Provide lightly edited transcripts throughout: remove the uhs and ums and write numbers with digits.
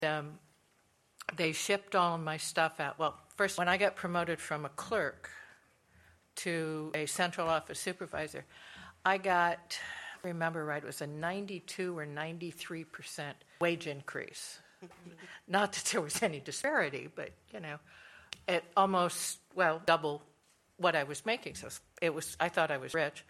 They shipped all of my stuff out. Well, first, when I got promoted from a clerk to a central office supervisor, I got, remember right, it was a 92 or 93% wage increase. Not that there was any disparity, but, it almost, double what I was making. So I thought I was rich.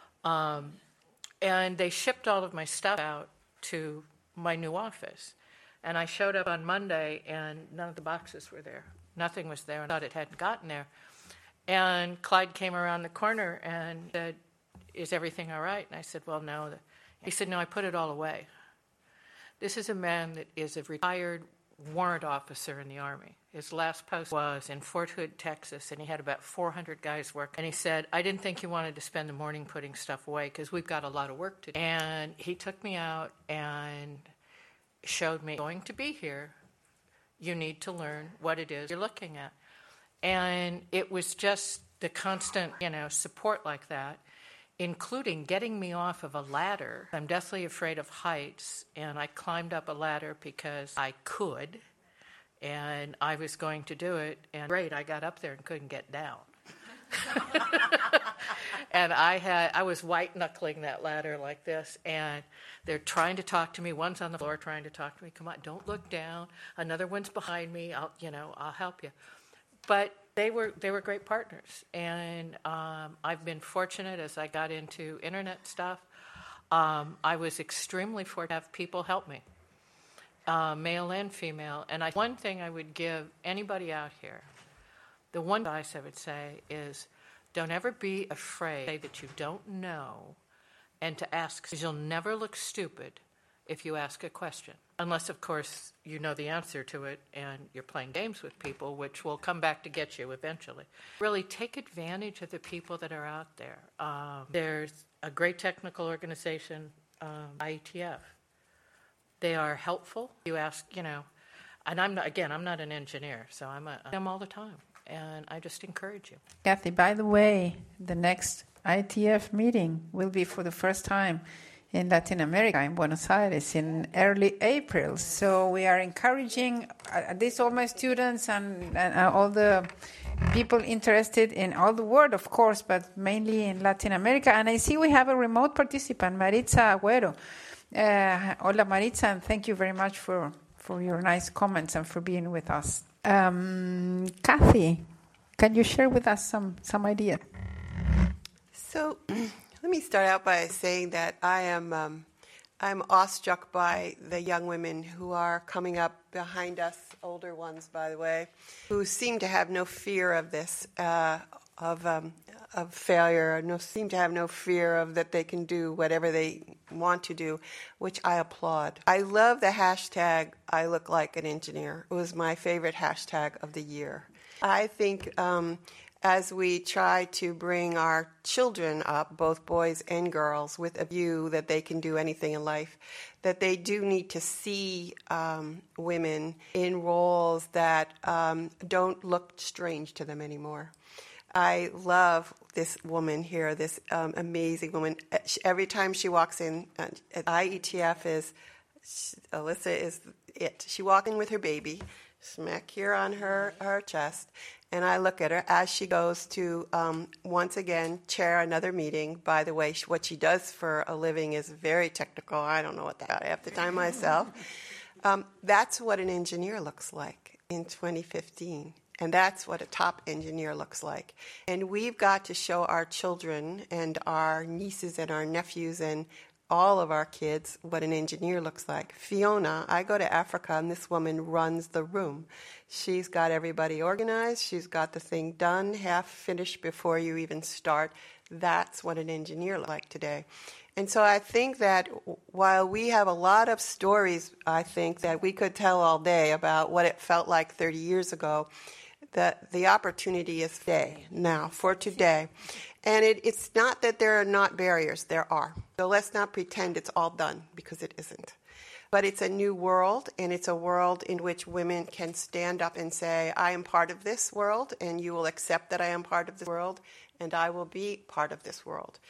And they shipped all of my stuff out to my new office. And I showed up on Monday, and none of the boxes were there. Nothing was there, and I thought it hadn't gotten there. And Clyde came around the corner and said, "Is everything all right?" And I said, "Well, no." He said, "No, I put it all away." This is a man that is a retired warrant officer in the Army. His last post was in Fort Hood, Texas, and he had about 400 guys working. And he said, "I didn't think you wanted to spend the morning putting stuff away because we've got a lot of work to do." And he took me out and showed me, "Going to be here, you need to learn what it is you're looking at." And it was just the constant, support like that, including getting me off of a ladder. I'm deathly afraid of heights, and I climbed up a ladder because I could, and I was going to do it, and great, I got up there and couldn't get down. And I was white-knuckling that ladder like this, and they're trying to talk to me. One's on the floor trying to talk to me. "Come on, don't look down." Another one's behind me. I'll help you. But they were great partners, and I've been fortunate as I got into internet stuff. I was extremely fortunate to have people help me, male and female. And one thing I would give anybody out here, the one advice I would say is, don't ever be afraid to say that you don't know and to ask, because you'll never look stupid if you ask a question. Unless, of course, you know the answer to it and you're playing games with people, which will come back to get you eventually. Really take advantage of the people that are out there. There's a great technical organization, IETF. They are helpful. You ask, and I'm not an engineer, so I'm all the time. And I just encourage you. Kathy, by the way, the next IETF meeting will be for the first time in Latin America, in Buenos Aires, in early April. So we are encouraging at least all my students and all the people interested in all the world, of course, but mainly in Latin America. And I see we have a remote participant, Maritza Agüero. Hola, Maritza, and thank you very much for your nice comments and for being with us. Kathy, can you share with us some ideas? So let me start out by saying that I'm awestruck by the young women who are coming up behind us, older ones, by the way, who seem to have no fear of this, of failure, seem to have no fear of that they can do whatever they want to do, which I applaud. I love the hashtag I look like an engineer. It was my favorite hashtag of the year. I think as we try to bring our children up, both boys and girls, with a view that they can do anything in life, that they do need to see women in roles that don't look strange to them anymore. I love this woman here, this amazing woman. Every time she walks in, at IETF Alyssa is it. She walks in with her baby, smack here on her chest, and I look at her as she goes to, once again, chair another meeting. By the way, what she does for a living is very technical. I don't know what that is. I have the time myself. That's what an engineer looks like in 2015. And that's what a top engineer looks like. And we've got to show our children and our nieces and our nephews and all of our kids what an engineer looks like. Fiona, I go to Africa, and this woman runs the room. She's got everybody organized. She's got the thing done, half finished before you even start. That's what an engineer looks like today. And so I think that while we have a lot of stories, I think, that we could tell all day about what it felt like 30 years ago, that the opportunity is now, for today. And it's not that there are not barriers. There are. So let's not pretend it's all done, because it isn't. But it's a new world, and it's a world in which women can stand up and say, I am part of this world, and you will accept that I am part of this world, and I will be part of this world.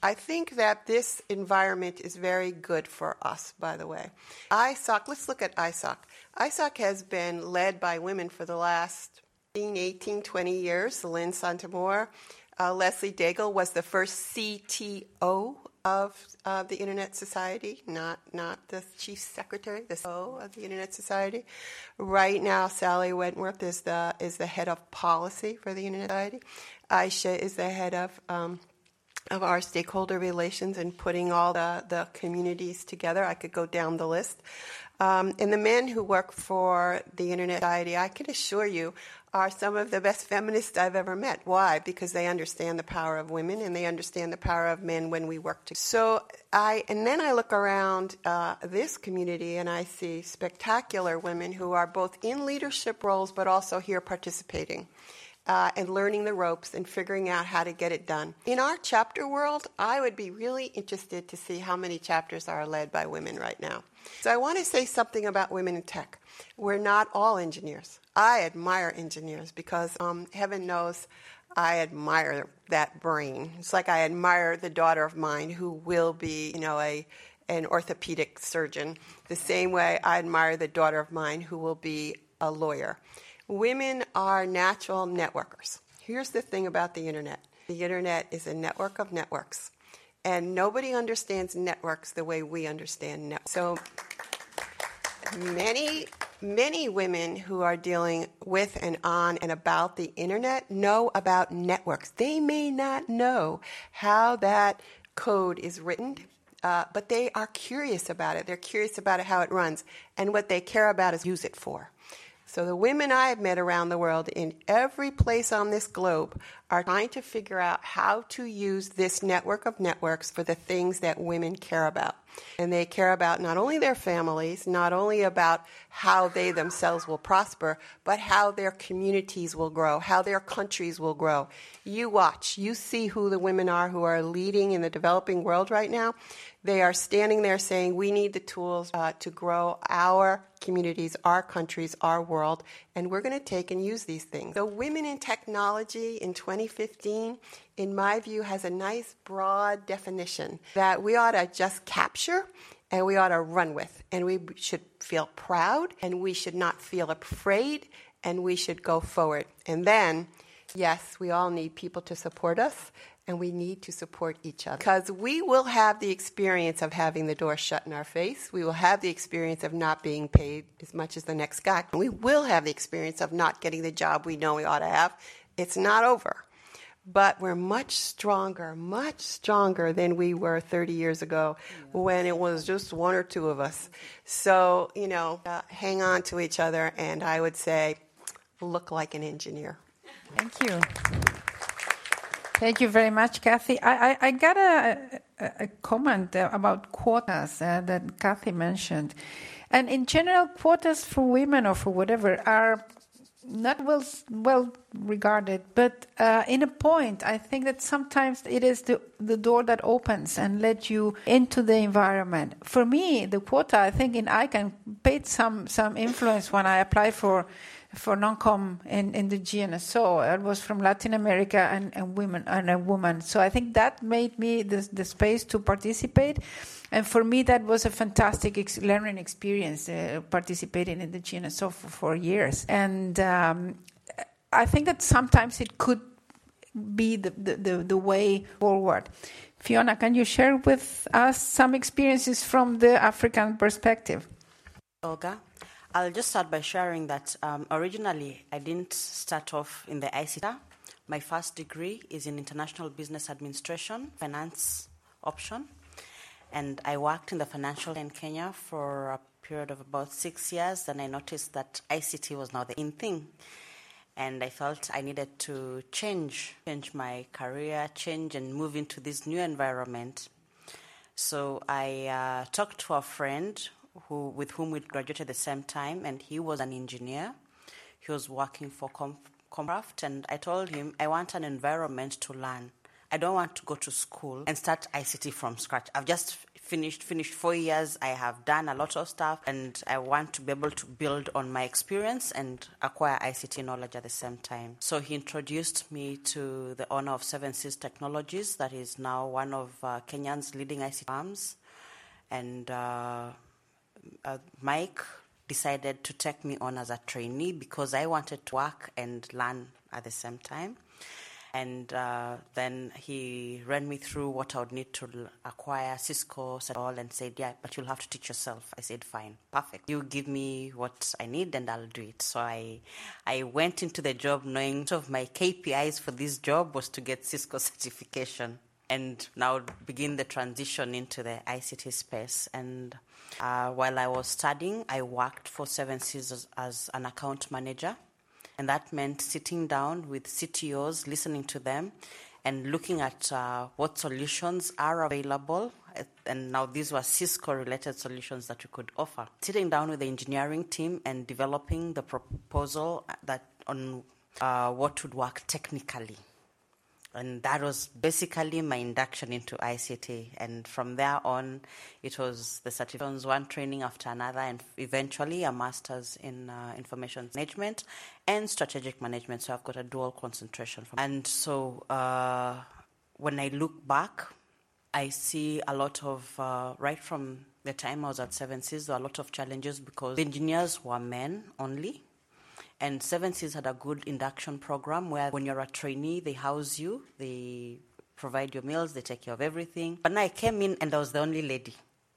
I think that this environment is very good for us, by the way. ISOC, let's look at ISOC. ISOC has been led by women for the last 18, 20 years. Lynn Santamor, Leslie Daigle was the first CTO of the Internet Society, not the chief secretary, the CTO of the Internet Society. Right now, Sally Wentworth is the head of policy for the Internet Society. Aisha is the head of our stakeholder relations and putting all the communities together. I could go down the list. And the men who work for the Internet Society, I can assure you, are some of the best feminists I've ever met. Why? Because they understand the power of women and they understand the power of men when we work together. And then I look around this community and I see spectacular women who are both in leadership roles but also here participating. And learning the ropes and figuring out how to get it done. In our chapter world, I would be really interested to see how many chapters are led by women right now. So I want to say something about women in tech. We're not all engineers. I admire engineers because heaven knows I admire that brain. It's like I admire the daughter of mine who will be, an orthopedic surgeon. The same way I admire the daughter of mine who will be a lawyer. Women are natural networkers. Here's the thing about the Internet. The Internet is a network of networks. And nobody understands networks the way we understand networks. So many women who are dealing with and on and about the Internet know about networks. They may not know how that code is written, but they are curious about it. They're curious about it, how it runs. And what they care about is use it for. So the women I have met around the world in every place on this globe are trying to figure out how to use this network of networks for the things that women care about. And they care about not only their families, not only about how they themselves will prosper, but how their communities will grow, how their countries will grow. You watch, you see who the women are who are leading in the developing world right now. They are standing there saying, we need the tools to grow our communities, our countries, our world, and we're going to take and use these things. So women in technology in 2015, in my view, has a nice broad definition that we ought to just capture and we ought to run with. And we should feel proud and we should not feel afraid and we should go forward. And then, yes, we all need people to support us. And we need to support each other. Because we will have the experience of having the door shut in our face. We will have the experience of not being paid as much as the next guy. We will have the experience of not getting the job we know we ought to have. It's not over. But we're much stronger than we were 30 years ago when it was just one or two of us. So, hang on to each other. And I would say, look like an engineer. Thank you. Thank you very much, Kathy. I got a comment about quotas that Kathy mentioned. And in general, quotas for women or for whatever are not well regarded. But in a point, I think that sometimes it is the door that opens and lets you into the environment. For me, the quota, I think in ICANN paid some influence when I applied for non-com in the GNSO. It was from Latin America and a woman. So I think that made me the space to participate. And for me, that was a fantastic learning experience, participating in the GNSO for 4 years. And I think that sometimes it could be the way forward. Fiona, can you share with us some experiences from the African perspective? Olga? I'll just start by sharing that originally I didn't start off in the ICT. My first degree is in International Business Administration, finance option. And I worked in the financial in Kenya for a period of about 6 years. Then I noticed that ICT was now the in thing. And I felt I needed to change my career, change and move into this new environment. So I talked to a friend with whom we graduated at the same time, and he was an engineer. He was working for Comcraft, and I told him, I want an environment to learn. I don't want to go to school and start ICT from scratch. I've just finished 4 years. I have done a lot of stuff, and I want to be able to build on my experience and acquire ICT knowledge at the same time. So he introduced me to the owner of Seven Seas Technologies, that is now one of Kenya's leading ICT firms. And Mike decided to take me on as a trainee because I wanted to work and learn at the same time. And then he ran me through what I would need to acquire, Cisco, and said, yeah, but you'll have to teach yourself. I said, fine, perfect. You give me what I need and I'll do it. So I went into the job knowing one of my KPIs for this job was to get Cisco certification and now begin the transition into the ICT space. And while I was studying, I worked for Seven Seas as an account manager. And that meant sitting down with CTOs, listening to them, and looking at what solutions are available. And now these were Cisco-related solutions that we could offer. Sitting down with the engineering team and developing the proposal that on what would work technically. And that was basically my induction into ICT. And from there on, it was the certifications, one training after another, and eventually a master's in information management and strategic management. So I've got a dual concentration. And so when I look back, I see a lot of, right from the time I was at Seven Seas, there were a lot of challenges because the engineers were men only. And Seven Seas had a good induction program where when you're a trainee, they house you, they provide your meals, they take care of everything. But now I came in and I was the only lady.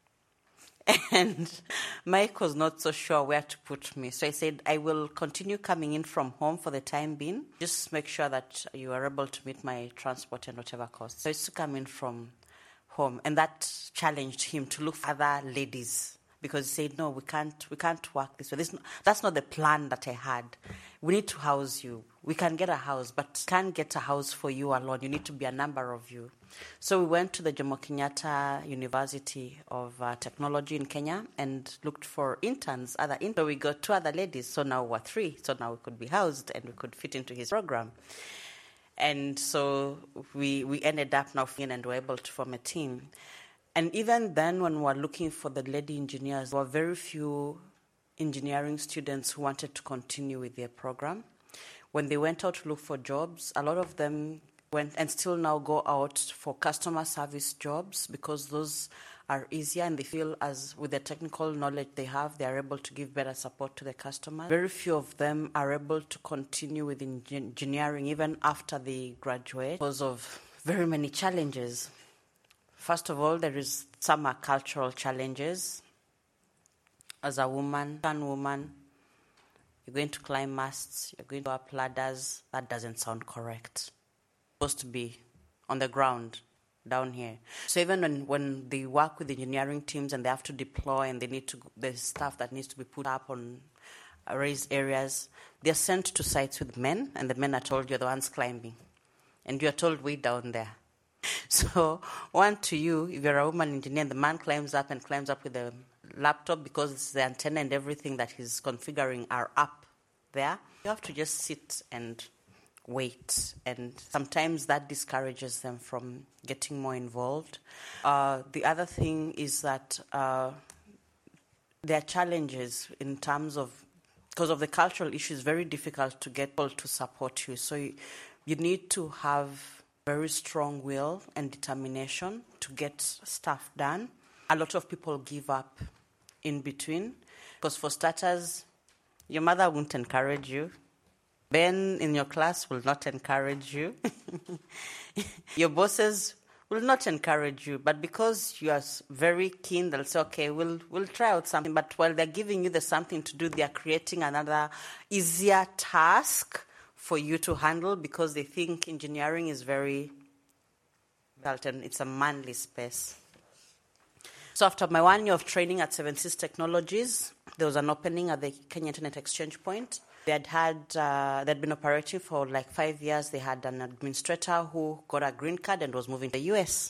And Mike was not so sure where to put me. So I said, I will continue coming in from home for the time being. Just make sure that you are able to meet my transport and whatever costs. So I used to come in from home. And that challenged him to look for other ladies. Because he said, no, we can't work this way. That's not the plan that I had. We need to house you. We can get a house, but can't get a house for you alone. You need to be a number of you. So we went to the Jomo Kenyatta University of Technology in Kenya and looked for interns, other interns. So we got 2 other ladies, so now we're 3. So now we could be housed and we could fit into his program. And so we ended up now and were able to form a team. And even then, when we were looking for the lady engineers, there were very few engineering students who wanted to continue with their program. When they went out to look for jobs, a lot of them went and still now go out for customer service jobs because those are easier and they feel as with the technical knowledge they have, they are able to give better support to the customer. Very few of them are able to continue with engineering even after they graduate because of very many challenges. First of all, there is some cultural challenges. As a woman, you're going to climb masts, you're going to up ladders. That doesn't sound correct. It's supposed to be on the ground, down here. So even when they work with engineering teams and they have to deploy and there's stuff that needs to be put up on raised areas, they're sent to sites with men, and the men are told you're the ones climbing. And you're told way down there. So, one to you, if you're a woman engineer, the man climbs up with a laptop because the antenna and everything that he's configuring are up there. You have to just sit and wait. And sometimes that discourages them from getting more involved. The other thing is that there are challenges in terms of, because of the cultural issues, very difficult to get people to support you. So you need to have very strong will and determination to get stuff done. A lot of people give up in between because, for starters, your mother won't encourage you. Ben in your class will not encourage you. Your bosses will not encourage you, but because you are very keen, they'll say, okay, we'll try out something. But while they're giving you the something to do, they're creating another easier task for you to handle because they think engineering is very felt and it's a manly space. So after my 1 year of training at Seven Seas Technologies, there was an opening at the Kenya Internet Exchange Point. They'd been operating for like 5 years. They had an administrator who got a green card and was moving to the US.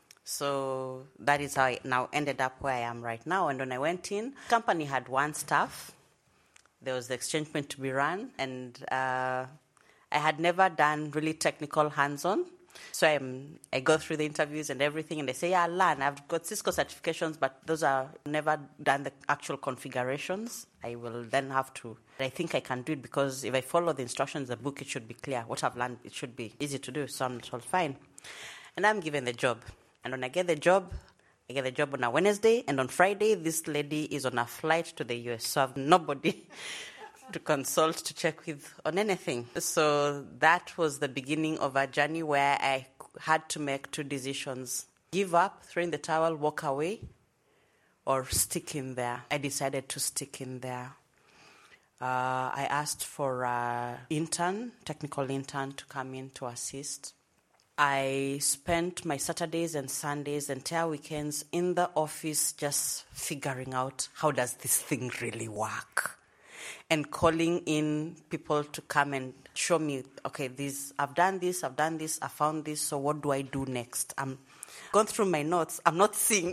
So that is how I now ended up where I am right now. And when I went in, the company had 1 staff. There was the exchange point to be run, and I had never done really technical hands-on. So I go through the interviews and everything, and they say, yeah, I'll learn. I've got Cisco certifications, but those are never done the actual configurations. I will then have to. I think I can do it because if I follow the instructions in the book, it should be clear. What I've learned, it should be easy to do, so I'm fine. And I'm given the job. And when I get the job on a Wednesday, and on Friday, this lady is on a flight to the US, so I have nobody to consult, to check with on anything. So that was the beginning of a journey where I had to make two decisions: give up, throw in the towel, walk away, or stick in there. I decided to stick in there. I asked for an intern, technical intern, to come in to assist. I spent my Saturdays and Sundays, entire weekends in the office just figuring out how does this thing really work, and calling in people to come and show me, okay, I've done this, I found this, so what do I do next? I'm going through my notes, I'm not seeing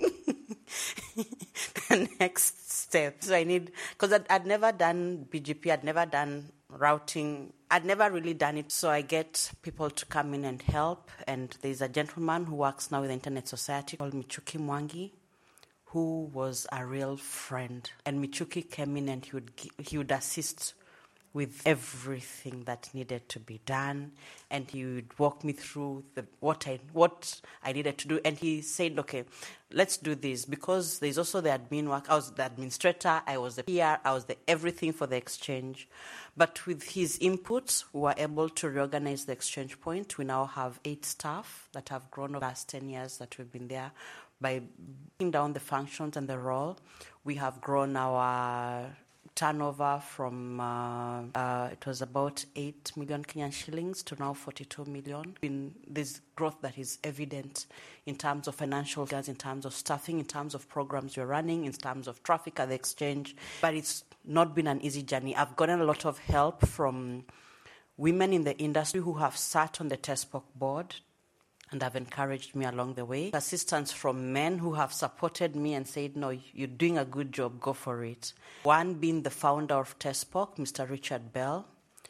the next step. So because I'd never done BGP, I'd never done routing, I'd never really done it. So I get people to come in and help, and there's a gentleman who works now with the Internet Society called Michuki Mwangi, who was a real friend. And Michuki came in and he would assist with everything that needed to be done, and he would walk me through what I needed to do. And he said, okay, let's do this, because there's also the admin work. I was the administrator, I was the PR, I was the everything for the exchange. But with his inputs, we were able to reorganize the exchange point. We now have 8 staff that have grown over the last 10 years that we've been there. By breaking down the functions and the role, we have grown our turnover from, it was about 8 million Kenyan shillings to now 42 million. There's growth that is evident in terms of financial figures, in terms of staffing, in terms of programs we're running, in terms of traffic at the exchange. But it's not been an easy journey. I've gotten a lot of help from women in the industry who have sat on the TESPOC board and have encouraged me along the way. Assistance from men who have supported me and said, no, you're doing a good job, go for it. One being the founder of TESPOC, Mr. Richard Bell,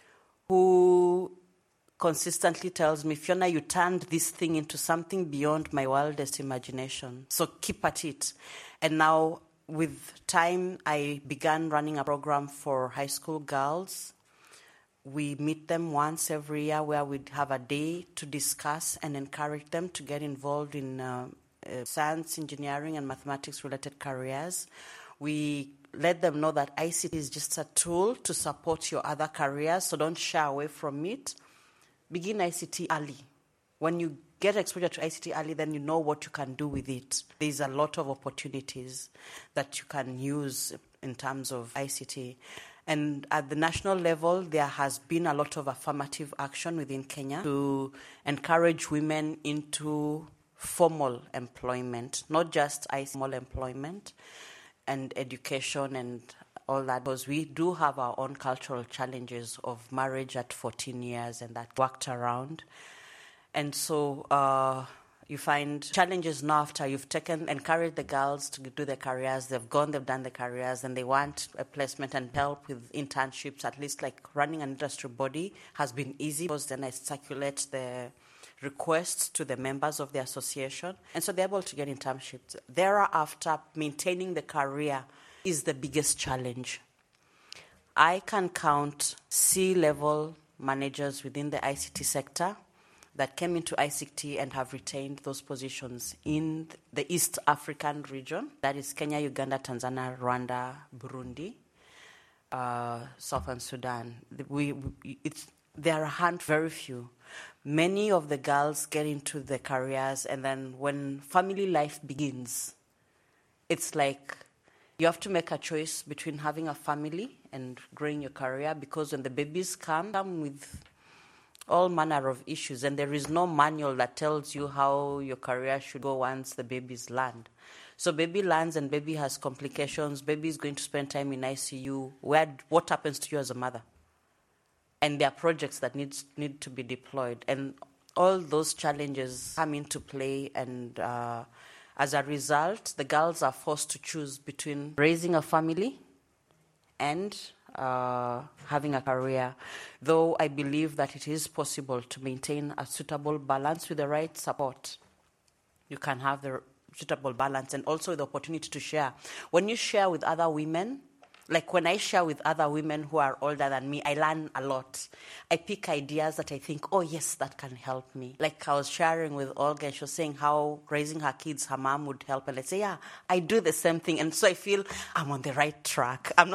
who consistently tells me, Fiona, you turned this thing into something beyond my wildest imagination, so keep at it. And now, with time, I began running a program for high school girls. We meet them once every year where we'd have a day to discuss and encourage them to get involved in science, engineering, and mathematics-related careers. We let them know that ICT is just a tool to support your other careers, so don't shy away from it. Begin ICT early. When you get exposure to ICT early, then you know what you can do with it. There's a lot of opportunities that you can use in terms of ICT. And at the national level, there has been a lot of affirmative action within Kenya to encourage women into formal employment, not just formal employment and education and all that, because we do have our own cultural challenges of marriage at 14 years and that worked around. And so you find challenges now after you've encouraged the girls to do their careers, they've done the careers, and they want a placement and help with internships. At least like running an industry body has been easy, because then I circulate the requests to the members of the association, and so they're able to get internships. Thereafter, maintaining the career is the biggest challenge. I can count C-level managers within the ICT sector that came into ICT and have retained those positions in the East African region. That is Kenya, Uganda, Tanzania, Rwanda, Burundi, Southern Sudan. There are very few. Many of the girls get into the careers, and then when family life begins, it's like you have to make a choice between having a family and growing your career, because when the babies come with all manner of issues, and there is no manual that tells you how your career should go once the babies land. So baby lands and baby has complications, baby is going to spend time in ICU. What happens to you as a mother? And there are projects that need to be deployed. And all those challenges come into play, and as a result, the girls are forced to choose between raising a family and having a career, though I believe that it is possible to maintain a suitable balance with the right support. You can have the suitable balance and also the opportunity to share. When you share with other women, like when I share with other women who are older than me, I learn a lot. I pick ideas that I think, oh yes, that can help me. Like I was sharing with Olga, and she was saying how raising her kids, her mom would help. And I say, yeah, I do the same thing. And so I feel I'm on the right track. I'm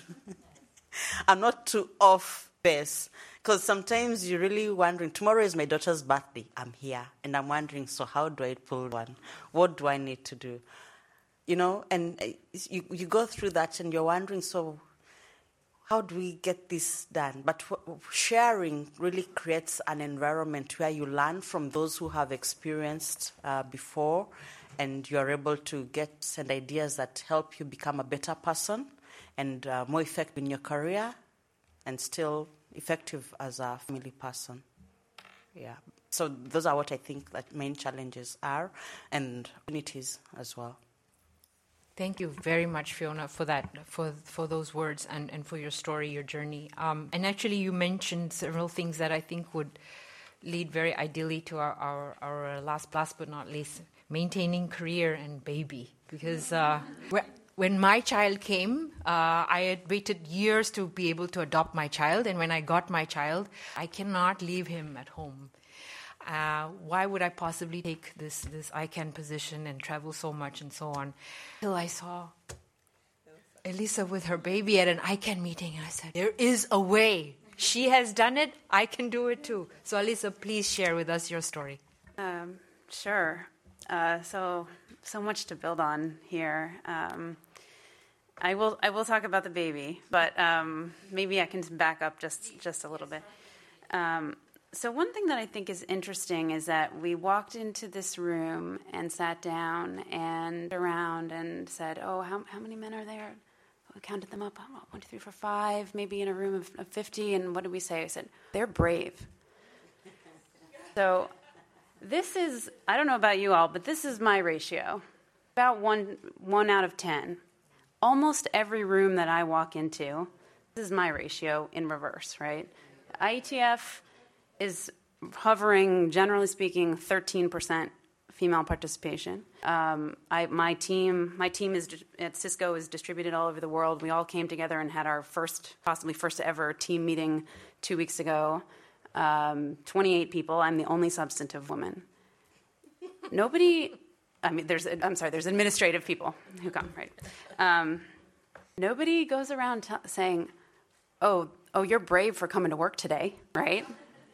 not too off base. Because sometimes you're really wondering, tomorrow is my daughter's birthday. I'm here. And I'm wondering, so how do I pull one? What do I need to do? You know, and you go through that and you're wondering, so how do we get this done? But sharing really creates an environment where you learn from those who have experienced before, and you're able to get some ideas that help you become a better person and more effective in your career and still effective as a family person. Yeah. So those are what I think that main challenges are, and opportunities as well. Thank you very much, Fiona, for that, for those words and for your story, your journey. And actually, you mentioned several things that I think would lead very ideally to our last but not least, maintaining career and baby. Because when my child came, I had waited years to be able to adopt my child. And when I got my child, I cannot leave him at home. Why would I possibly take this ICANN position and travel so much and so on? Till I saw Elisa with her baby at an ICANN meeting, and I said, there is a way. She has done it. I can do it too. So Elisa, please share with us your story. Sure. So much to build on here. I will talk about the baby, but maybe I can back up just a little bit. So one thing that I think is interesting is that we walked into this room and sat down and around and said, oh, how many men are there? We counted them up, 1, 2, 3, 4, 5, maybe in a room of 50. And what did we say? I said, they're brave. So this is, I don't know about you all, but this is my ratio. About one out of 10. Almost every room that I walk into, this is my ratio in reverse, right? IETF is hovering, generally speaking, 13% female participation. My team is at Cisco is distributed all over the world. We all came together and had our possibly first ever team meeting 2 weeks ago. 28 people. I'm the only substantive woman. There's administrative people who come, right? Nobody goes around saying, oh, you're brave for coming to work today, right?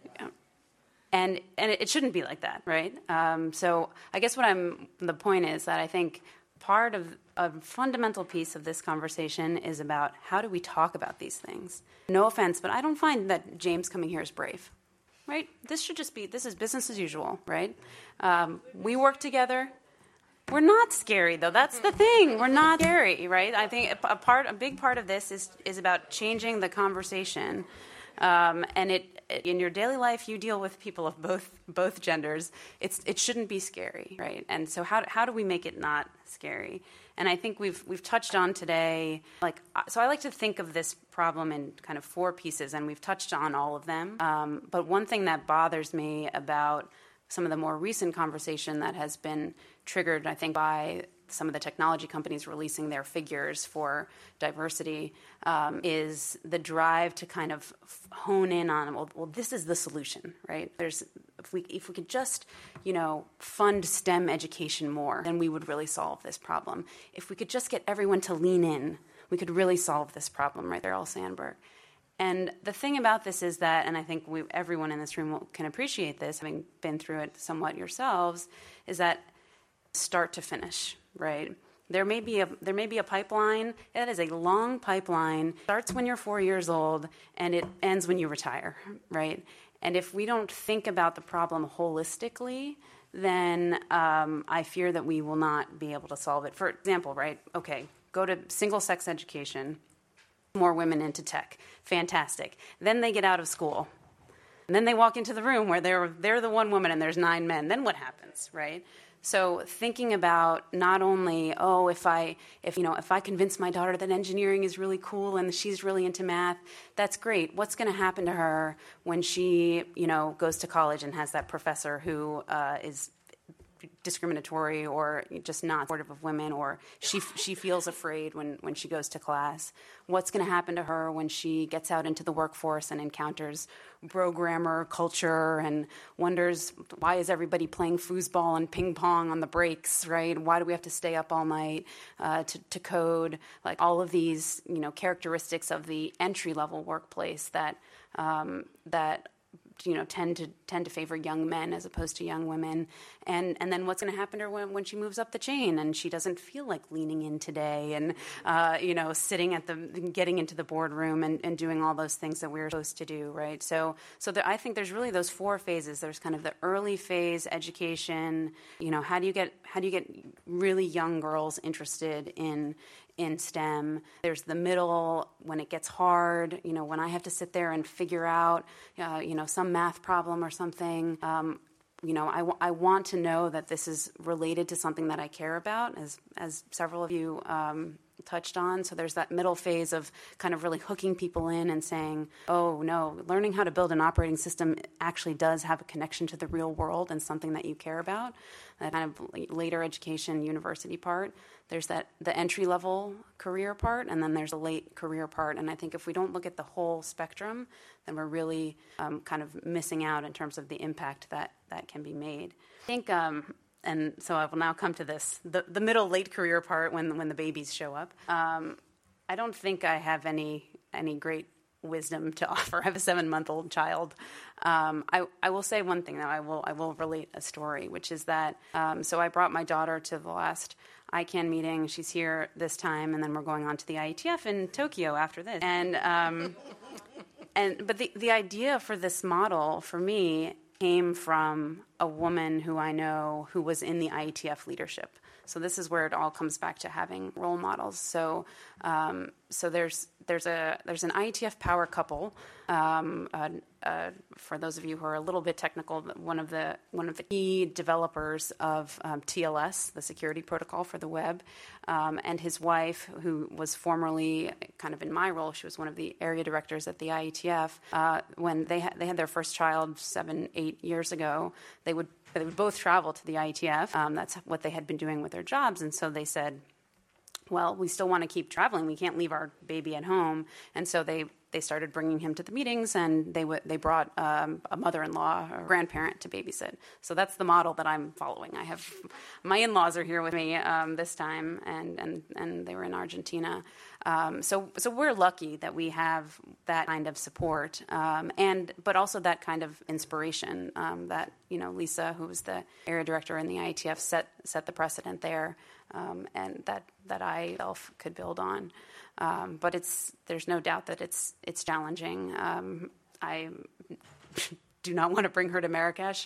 And it shouldn't be like that, right? So I guess the point is that I think part of a fundamental piece of this conversation is about how do we talk about these things. No offense, but I don't find that James coming here is brave, right? This is business as usual, right? We work together. We're not scary, though. That's the thing. We're not scary, right? I think a big part of this is about changing the conversation. And in your daily life, you deal with people of both genders. It shouldn't be scary, right? And so how do we make it not scary? And I think we've touched on today, so I like to think of this problem in kind of 4 pieces, and we've touched on all of them. But one thing that bothers me about some of the more recent conversation that has been triggered, I think, by some of the technology companies releasing their figures for diversity is the drive to kind of hone in on, well, this is the solution, right? If we could just, fund STEM education more, then we would really solve this problem. If we could just get everyone to lean in, we could really solve this problem, right? Sheryl Sandberg. And the thing about this is that, and I think everyone in this room can appreciate this, having been through it somewhat yourselves, is that start to finish, right? There may be a pipeline. That is a long pipeline. It starts when you're 4 years old, and it ends when you retire, right? And if we don't think about the problem holistically, then I fear that we will not be able to solve it. For example, right? Okay, go to single-sex education. More women into tech. Fantastic. Then they get out of school. And then they walk into the room where they're the one woman and there's 9 men. Then what happens, right? So thinking about not only, if I convince my daughter that engineering is really cool and she's really into math, that's great. What's going to happen to her when she, goes to college and has that professor who is discriminatory or just not supportive of women, or she feels afraid when she goes to class? What's going to happen to her when she gets out into the workforce and encounters programmer culture and wonders, why is everybody playing foosball and ping pong on the breaks, right? Why do we have to stay up all night to code? Like all of these, characteristics of the entry-level workplace that tend to favor young men as opposed to young women, and then what's going to happen to her when she moves up the chain and she doesn't feel like leaning in today and sitting getting into the boardroom and doing all those things that we're supposed to do, right? So I think there's really those 4 phases. There's kind of the early phase education. How do you get really young girls interested in STEM? There's the middle, when it gets hard, when I have to sit there and figure out, some math problem or something. I want to know that this is related to something that I care about, as several of you touched on. So there's that middle phase of kind of really hooking people in and saying, oh, no, learning how to build an operating system actually does have a connection to the real world and something that you care about. That kind of later education, university part. There's the entry-level career part, and then there's a late career part. And I think if we don't look at the whole spectrum, then we're really kind of missing out in terms of the impact that can be made. I think, and so I will now come to this, the middle, late career part when the babies show up. I don't think I have any great wisdom to offer. I have a 7-month-old child. I will say one thing, though. I will relate a story, which is that, so I brought my daughter to the last ICANN meeting. She's here this time, and then we're going on to the IETF in Tokyo after this. But the idea for this model, for me, came from a woman who I know who was in the IETF leadership. So this is where it all comes back to having role models. So there's an IETF power couple. For those of you who are a little bit technical, one of the key developers of TLS, the security protocol for the web, and his wife, who was formerly kind of in my role, she was one of the area directors at the IETF. When they had their first child 7-8 years ago, they would both travel to the IETF. That's what they had been doing with their jobs, and so they said, well, we still want to keep traveling. We can't leave our baby at home. And so they started bringing him to the meetings, and they brought a mother-in-law or grandparent to babysit. So that's the model that I'm following. I have my in-laws are here with me this time, and they were in Argentina. So we're lucky that we have that kind of support, but also that kind of inspiration that Lisa, who was the area director in the IETF, set the precedent there. And that I myself could build on, but there's no doubt that it's challenging. I do not want to bring her to Marrakesh.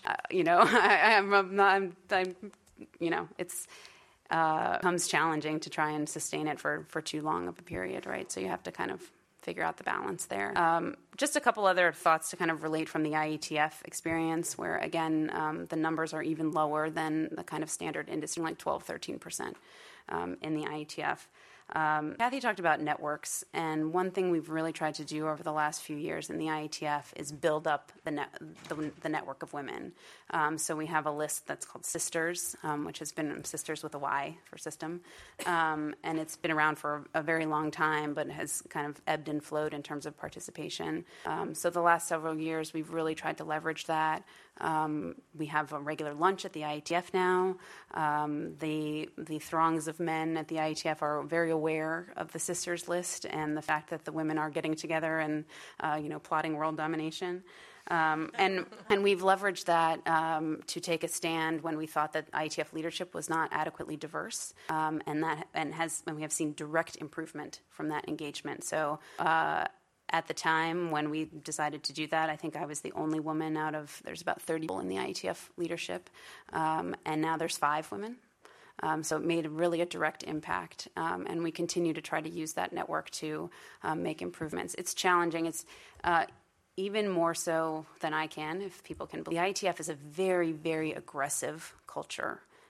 It's becomes challenging to try and sustain it for too long of a period, right? So you have to kind of figure out the balance there. Just a couple other thoughts to kind of relate from the IETF experience, where, again, the numbers are even lower than the kind of standard industry, like 12-13% in the IETF. Kathy talked about networks, and one thing we've really tried to do over the last few years in the IETF is build up the network of women. So we have a list that's called Sisters, which has been Sisters with a Y for system, and it's been around for a very long time, but has kind of ebbed and flowed in terms of participation. So the last several years, we've really tried to leverage that. We have a regular lunch at the IETF now. The throngs of men at the IETF are very aware of the Sisters list and the fact that the women are getting together and plotting world domination. And we've leveraged that to take a stand when we thought that IETF leadership was not adequately diverse, and we have seen direct improvement from that engagement. So. At the time when we decided to do that, I think I was the only woman there's about 30 people in the IETF leadership, and now there's 5 women. So it made really a direct impact, and we continue to try to use that network to make improvements. It's challenging. It's even more so than I can, if people can believe. The IETF is a very, very aggressive culture.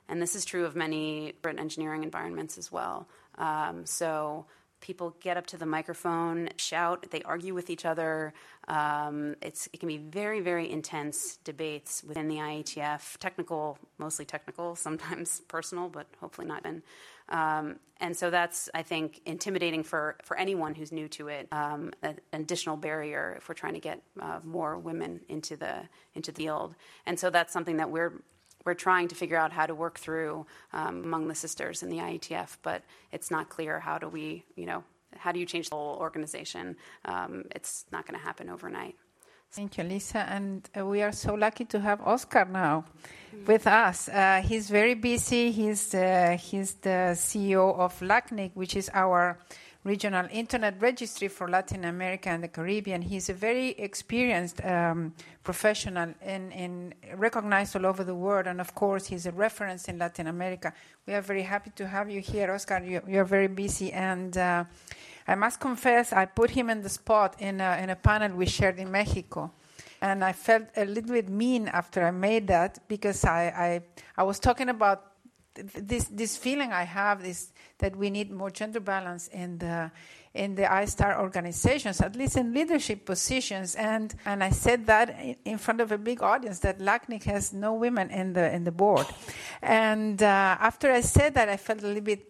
And this is true of many engineering environments as well. So people get up to the microphone, shout, they argue with each other. It can be very, very intense debates within the IETF, technical, mostly technical, sometimes personal, but hopefully not. And so that's, I think, intimidating for anyone who's new to it, an additional barrier if we're trying to get more women into the field. And so that's something that we're trying to figure out how to work through among the sisters in the IETF, but it's not clear how do you change the whole organization? It's not going to happen overnight. Thank you, Lisa. And we are so lucky to have Oscar now with us. He's very busy. He's the CEO of LACNIC, which is our regional internet registry for Latin America and the Caribbean. He's a very experienced professional and recognized all over the world. And of course, he's a reference in Latin America. We are very happy to have you here, Oscar. You're very busy. And I must confess, I put him in the spot in a panel we shared in Mexico. And I felt a little bit mean after I made that, because I was talking about this feeling I have is that we need more gender balance in the iStar organizations, at least in leadership positions. And I said that in front of a big audience, that LACNIC has no women in the board. And after I said that, I felt a little bit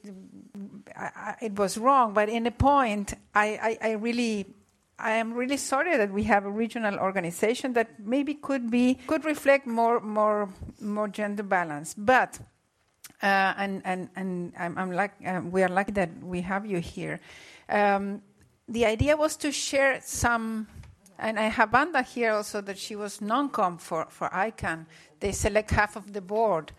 it was wrong. But in a point, I am really sorry that we have a regional organization that maybe could reflect more gender balance. But and we are lucky that we have you here. The idea was to share some, and I have Wanda here also, that she was non-com for ICANN. They select half of the board.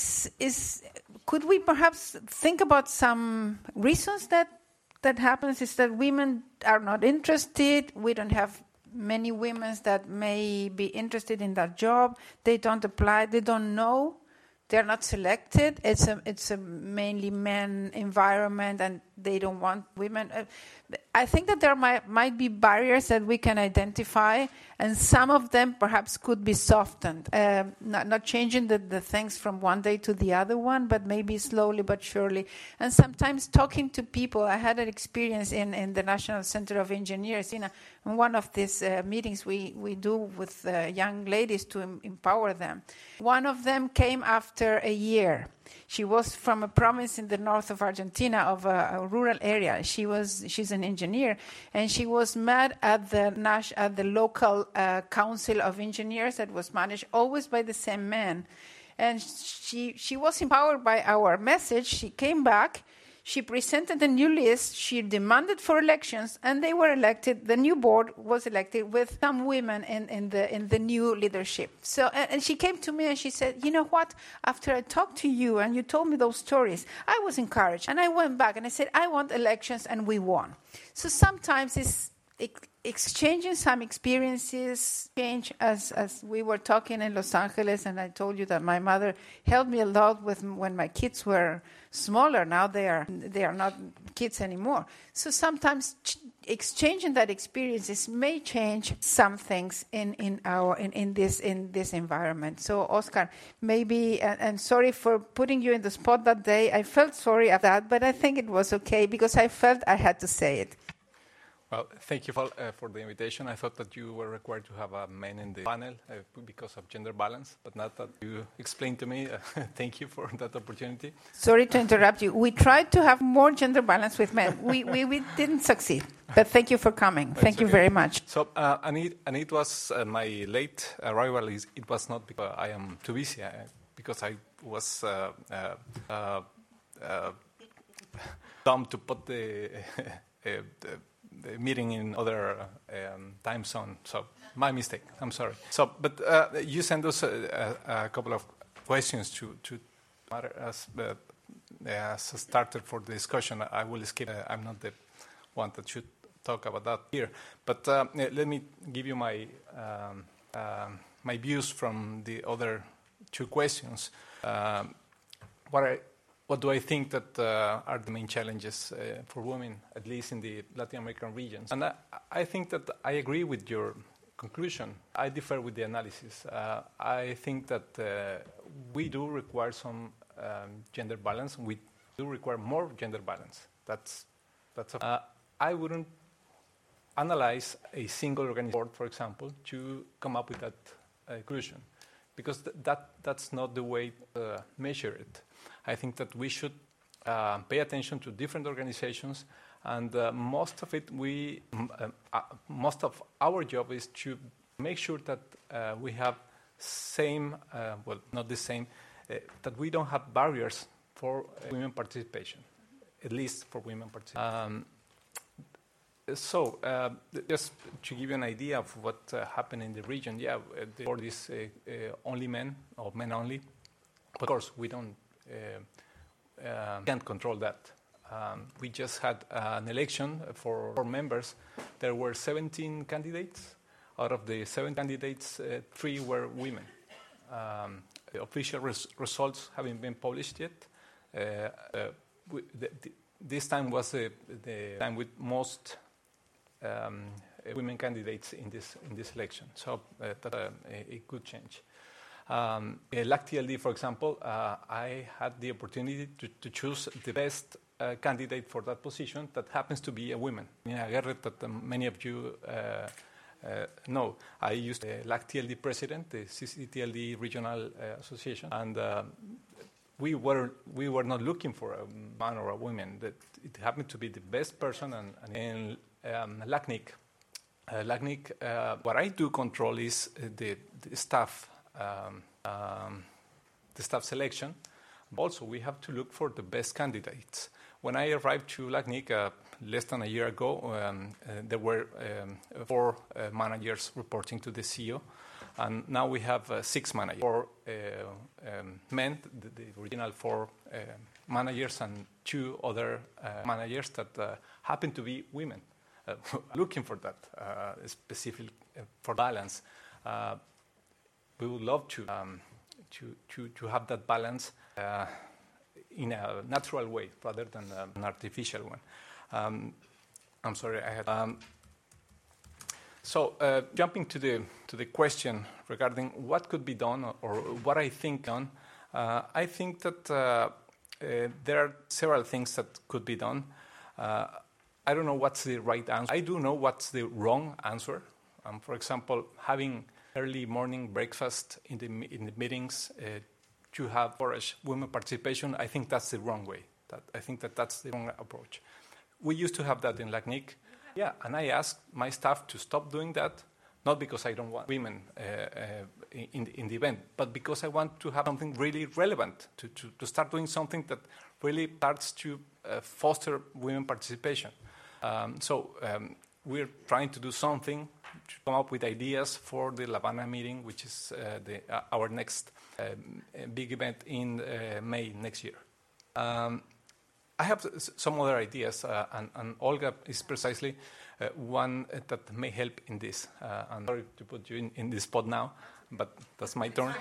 Could we perhaps think about some reasons that happens? Is that women are not interested? We don't have many women that may be interested in that job. They don't apply. They don't know. They're not selected. It's a mainly men environment, and they don't want women. I think that there might be barriers that we can identify, and some of them perhaps could be softened. Not changing the things from one day to the other one, but maybe slowly but surely. And sometimes talking to people. I had an experience in the National Center of Engineers. In one of these meetings we do with young ladies to empower them. One of them came after a year. She was from a province in the north of Argentina, of a rural area. She's an engineer, and she was met at the local council of engineers that was managed always by the same man. And she was empowered by our message. She came back. She presented a new list. She demanded for elections, and they were elected. The new board was elected with some women in the new leadership. So, and she came to me and she said, "You know what? After I talked to you and you told me those stories, I was encouraged, and I went back and I said, I want elections, and we won." So sometimes it's exchanging some experiences. Change, as we were talking in Los Angeles, and I told you that my mother helped me a lot with when my kids were smaller. Now they are not kids anymore. So sometimes exchanging that experiences may change some things in this environment. So Oscar, maybe, and sorry for putting you in the spot that day. I felt sorry at that, but I think it was okay because I felt I had to say it. Well, thank you for the invitation. I thought that you were required to have a man in the panel because of gender balance, but not that you explained to me. Thank you for that opportunity. Sorry to interrupt you. We tried to have more gender balance with men. We didn't succeed, but thank you for coming. Thank you very much. So, and it was my late arrival. It was not because I am too busy, because I was dumb to put the meeting in other time zone. So my mistake. I'm sorry. So, but you sent us a couple of questions to as a starter for the discussion. I will skip. I'm not the one that should talk about that here. But let me give you my my views from the other two questions. What do I think that are the main challenges for women, at least in the Latin American regions? And I think that I agree with your conclusion. I differ with the analysis. I think that we do require some gender balance. We do require more gender balance. I wouldn't analyze a single organization, for example, to come up with that conclusion, because that's not the way to measure it. I think that we should pay attention to different organizations, and most of our job is to make sure that we have that we don't have barriers for women participation, at least for women participation. Just to give you an idea of what happened in the region, for this only men or men only. But of course, we don't can't control that. We just had an election for 4 members. There were 17 candidates. Out of the 7 candidates, 3 were women. The official results haven't been published yet. This time was the time with most women candidates in this election, so that's a good change. LAC-TLD, for example, I had the opportunity to choose the best candidate for that position that happens to be a woman. Nina Aguirre, that many of you know. I used the LAC-TLD president, the CCTLD regional association, and we were not looking for a man or a woman. That it happened to be the best person, and in LACNIC, what I do control is the staff selection. Also, we have to look for the best candidates. When I arrived to LACNIC less than a year ago, there were 4 managers reporting to the CEO, and now we have 6 managers. 4 men, the original 4 managers, and 2 other managers that happen to be women. Looking for that specific for balance. We would love to have that balance in a natural way rather than an artificial one. I'm sorry, I had. Jumping to the question regarding what could be done or what I think done, I think that there are several things that could be done. I don't know what's the right answer. I do know what's the wrong answer. For example, having early morning breakfast in the meetings to have encourage women participation, I think that's the wrong way. I think that's the wrong approach. We used to have that in LACNIC. Yeah, and I asked my staff to stop doing that, not because I don't want women in the event, but because I want to have something really relevant, to start doing something that really starts to foster women participation. We're trying to do something to come up with ideas for the La Habana meeting, which is our next big event in May next year. I have some other ideas, and Olga is precisely one that may help in this. I'm sorry to put you in this spot now, but that's my turn.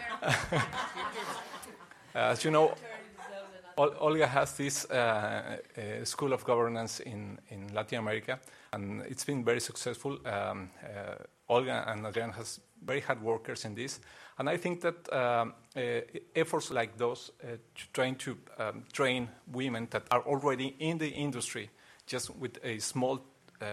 As you know, Olga has this School of Governance in Latin America, and it's been very successful. Olga and Adrian has very hard workers in this, and I think that efforts like those, trying to train women that are already in the industry, just with a small,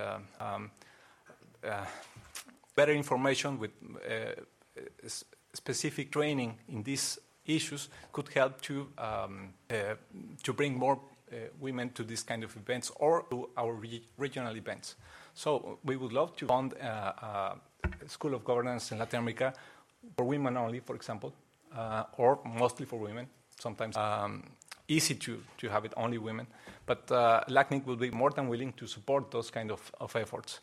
better information with specific training in these issues, could help to bring more women to this kind of events or to our regional events. So we would love to fund a School of Governance in Latin America for women only, for example, or mostly for women. Sometimes easy to have it only women, but LACNIC will be more than willing to support those kind of efforts.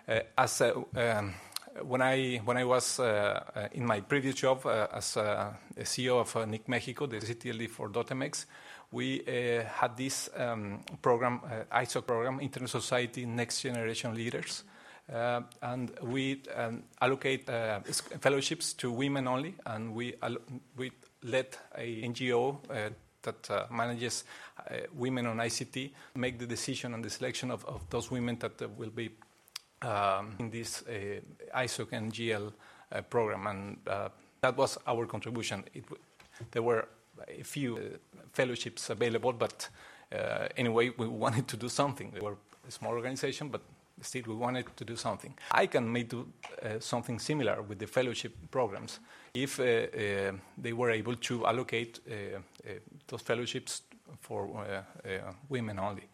When I was in my previous job as a CEO of NIC Mexico, the CTLD for Dotemex, we had this program, ISOC program, Internet Society Next Generation Leaders, and we allocate fellowships to women only, and we led a NGO that manages women on ICT, make the decision on the selection of those women that will be in this ISOC and GL program, and that was our contribution. There were a few fellowships available, but anyway, we wanted to do something. We were a small organization, but still we wanted to do something. I can maybe do something similar with the fellowship programs if they were able to allocate those fellowships for women only.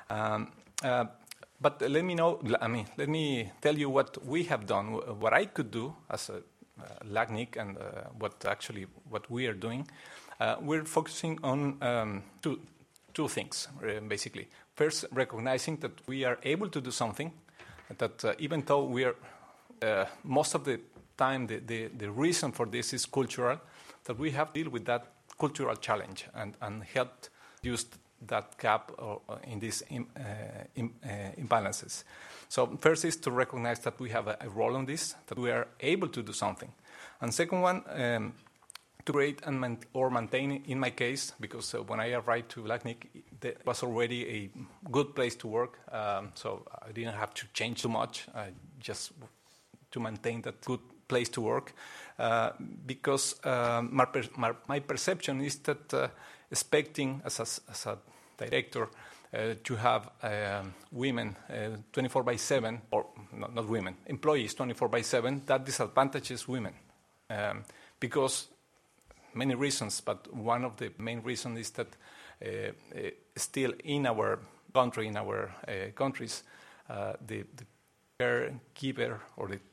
But let me tell you what we have done, what I could do as a LACNIC, and what we are doing. We're focusing on two things, basically. First, recognizing that we are able to do something, that even though we are, most of the time, the reason for this is cultural, that we have to deal with that cultural challenge and help use that gap in these imbalances. So first is to recognize that we have a role in this, that we are able to do something. And second one, to create or maintain, in my case, because when I arrived to LACNIC, there was already a good place to work, so I didn't have to change too much, just to maintain that good place to work, because my perception is that expecting as a director to have women 24/7, or not women, employees 24/7, that disadvantages women, because many reasons, but one of the main reasons is that still in our country, in our countries, the caregiver or the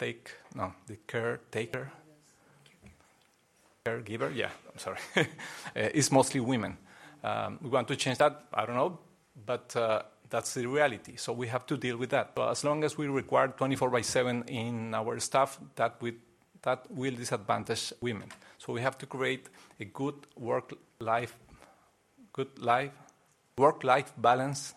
caregiver, yeah, I'm sorry, is mostly women. We want to change that, I don't know, but that's the reality. So we have to deal with that. So as long as we require 24/7 in our staff, that will disadvantage women. So we have to create a good work-life balance,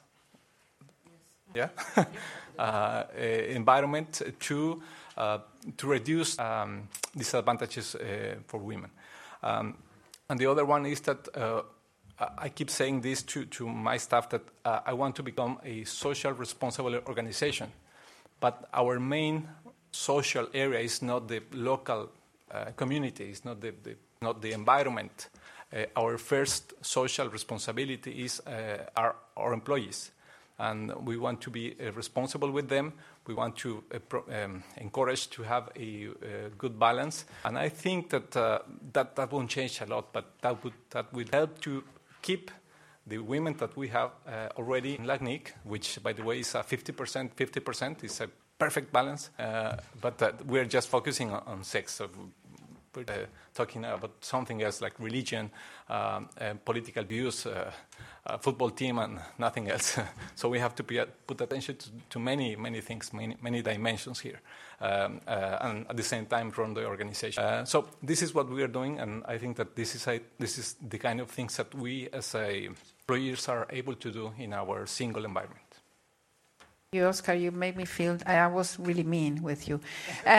environment to reduce disadvantages for women. And the other one is that I keep saying this to my staff, that I want to become a social responsible organization. But our main social area is not the local community, it's not the environment. Our first social responsibility is our employees. And we want to be responsible with them. We want to encourage to have a good balance. And I think that won't change a lot, but that will help to keep the women that we have already in LACNIC, which, by the way, is 50%. 50% is a perfect balance. But we're just focusing on sex. So we're talking about something else like religion, political views, football team, and nothing else. So we have to put attention to many things, many dimensions here, and at the same time run the organization. So this is what we are doing, and I think that this is the kind of things that we as employers are able to do in our single environment. Oscar, you made me feel I was really mean with you.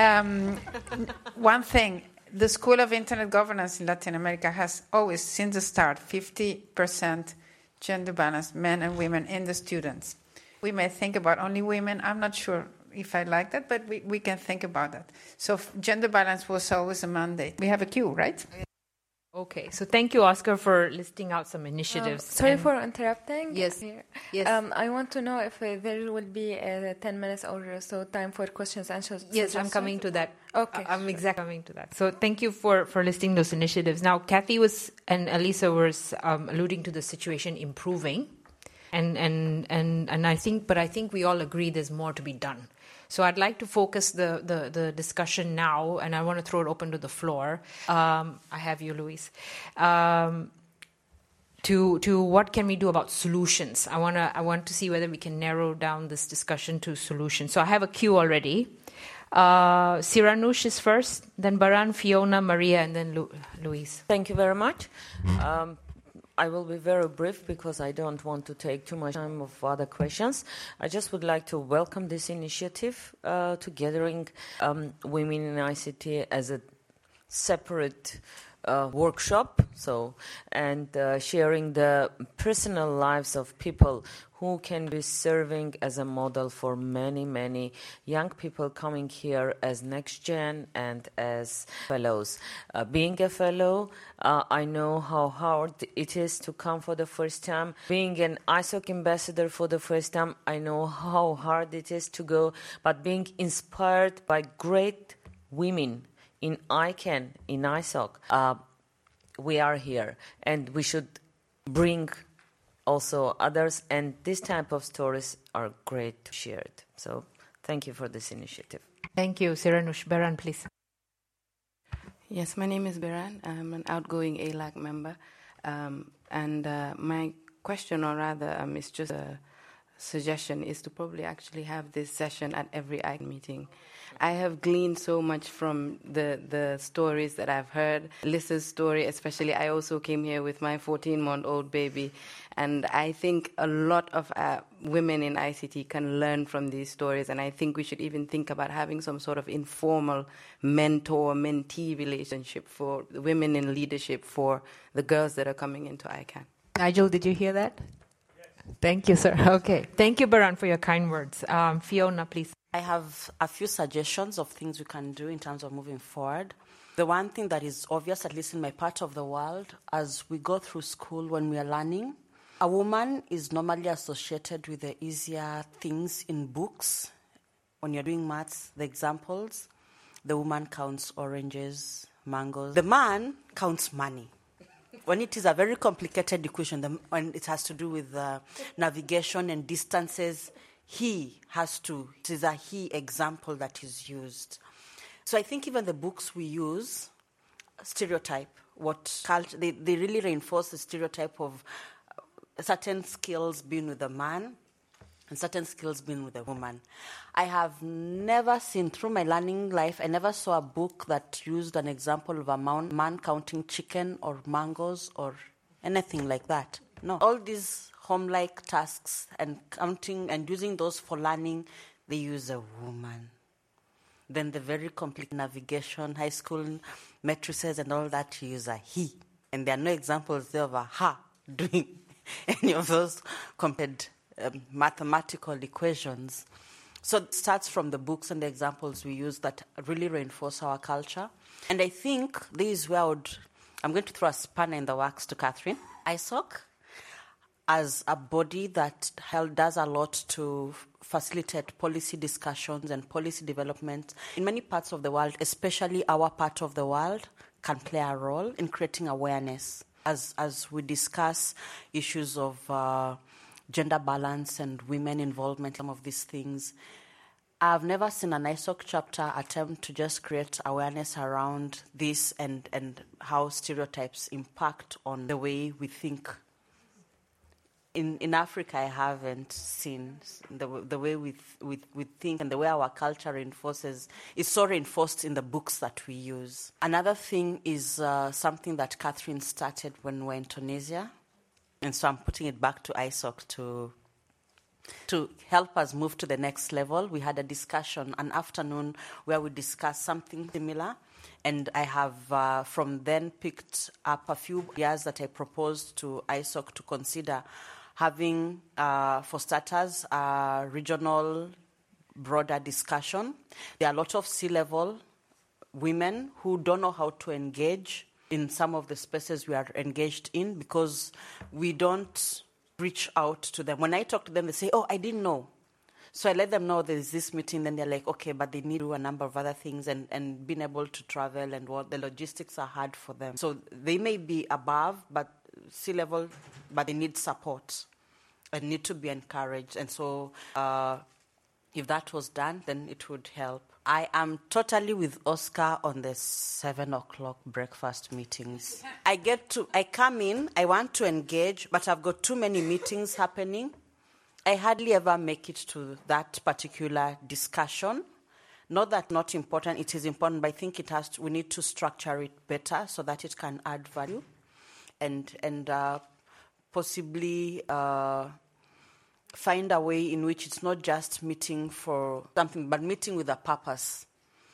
One thing. The School of Internet Governance in Latin America has always, since the start, 50% gender balance, men and women in the students. We may think about only women. I'm not sure if I like that, but we can think about that. So gender balance was always a mandate. We have a queue, right? Okay, so thank you, Oscar, for listing out some initiatives. Sorry for interrupting. Yes. Yes. I want to know if there will be 10 minutes or so time for questions and answers. Yes, I'm coming to that. Okay. I'm exactly coming to that. So thank you for listing those initiatives. Now, Kathy and Elisa was alluding to the situation improving, and I think we all agree there's more to be done. So I'd like to focus the discussion now, and I want to throw it open to the floor. I have you, Luis. To what can we do about solutions? I want to see whether we can narrow down this discussion to solutions. So I have a queue already. Siranush is first, then Baran, Fiona, Maria, and then Luis. Thank you very much. I will be very brief because I don't want to take too much time of other questions. I just would like to welcome this initiative to gathering women in ICT as a separate workshop, and sharing the personal lives of people who can be serving as a model for many, many young people coming here as next gen and as fellows. Being a fellow, I know how hard it is to come for the first time. Being an ISOC ambassador for the first time, I know how hard it is to go, but being inspired by great women in ICANN, in ISOC, we are here, and we should bring also others, and this type of stories are great shared. So thank you for this initiative. Thank you, Siranush. Beran, please. Yes, my name is Beran. I'm an outgoing ALAC member, and my question, or rather, is just a suggestion, is to probably actually have this session at every ICANN meeting. I have gleaned so much from the stories that I've heard. Lisa's story, especially. I also came here with my 14-month-old baby, and I think a lot of women in ICT can learn from these stories, and I think we should even think about having some sort of informal mentor-mentee relationship for women in leadership for the girls that are coming into ICANN. Nigel, did you hear that? Yes. Thank you, sir. Okay. Thank you, Beran, for your kind words. Fiona, please. I have a few suggestions of things we can do in terms of moving forward. The one thing that is obvious, at least in my part of the world, as we go through school when we are learning, a woman is normally associated with the easier things in books. When you're doing maths, the examples, the woman counts oranges, mangoes. The man counts money. When it is a very complicated equation, when it has to do with navigation and distances, he has to, it is a he example that is used. So I think even the books we use stereotype what culture, they really reinforce the stereotype of certain skills being with a man and certain skills being with a woman. I have never seen, through my learning life, I never saw a book that used an example of a man counting chicken or mangoes or anything like that. No. All these home-like tasks and counting and using those for learning, they use a woman. Then the very complete navigation, high school matrices and all that, you use a he. And there are no examples there of a her doing any of those compared mathematical equations. So it starts from the books and the examples we use that really reinforce our culture. And I think this is where I'm going to throw a spanner in the works to Catherine. ISOC, as a body that does a lot to facilitate policy discussions and policy development in many parts of the world, especially our part of the world, can play a role in creating awareness as we discuss issues of gender balance and women involvement, some of these things. I've never seen an ISOC chapter attempt to just create awareness around this and how stereotypes impact on the way we think. In Africa, I haven't seen the way we think and the way our culture is so reinforced in the books that we use. Another thing is something that Catherine started when we were in Tunisia. And so I'm putting it back to ISOC to help us move to the next level. We had a discussion, an afternoon, where we discussed something similar. And I have from then picked up a few ideas that I proposed to ISOC to consider having, for starters, a regional broader discussion. There are a lot of C-level women who don't know how to engage in some of the spaces we are engaged in because we don't reach out to them. When I talk to them, they say, oh, I didn't know. So I let them know there's this meeting, then they're like, okay, but they need to do a number of other things and being able to travel and what the logistics are hard for them. So they may be above, but C-level, but they need support and need to be encouraged. And so if that was done, then it would help. I am totally with Oscar on the 7 o'clock breakfast meetings. I come in, I want to engage, but I've got too many meetings happening. I hardly ever make it to that particular discussion. Not that not important, it is important, but I think we need to structure it better so that it can add value and possibly find a way in which it's not just meeting for something, but meeting with a purpose.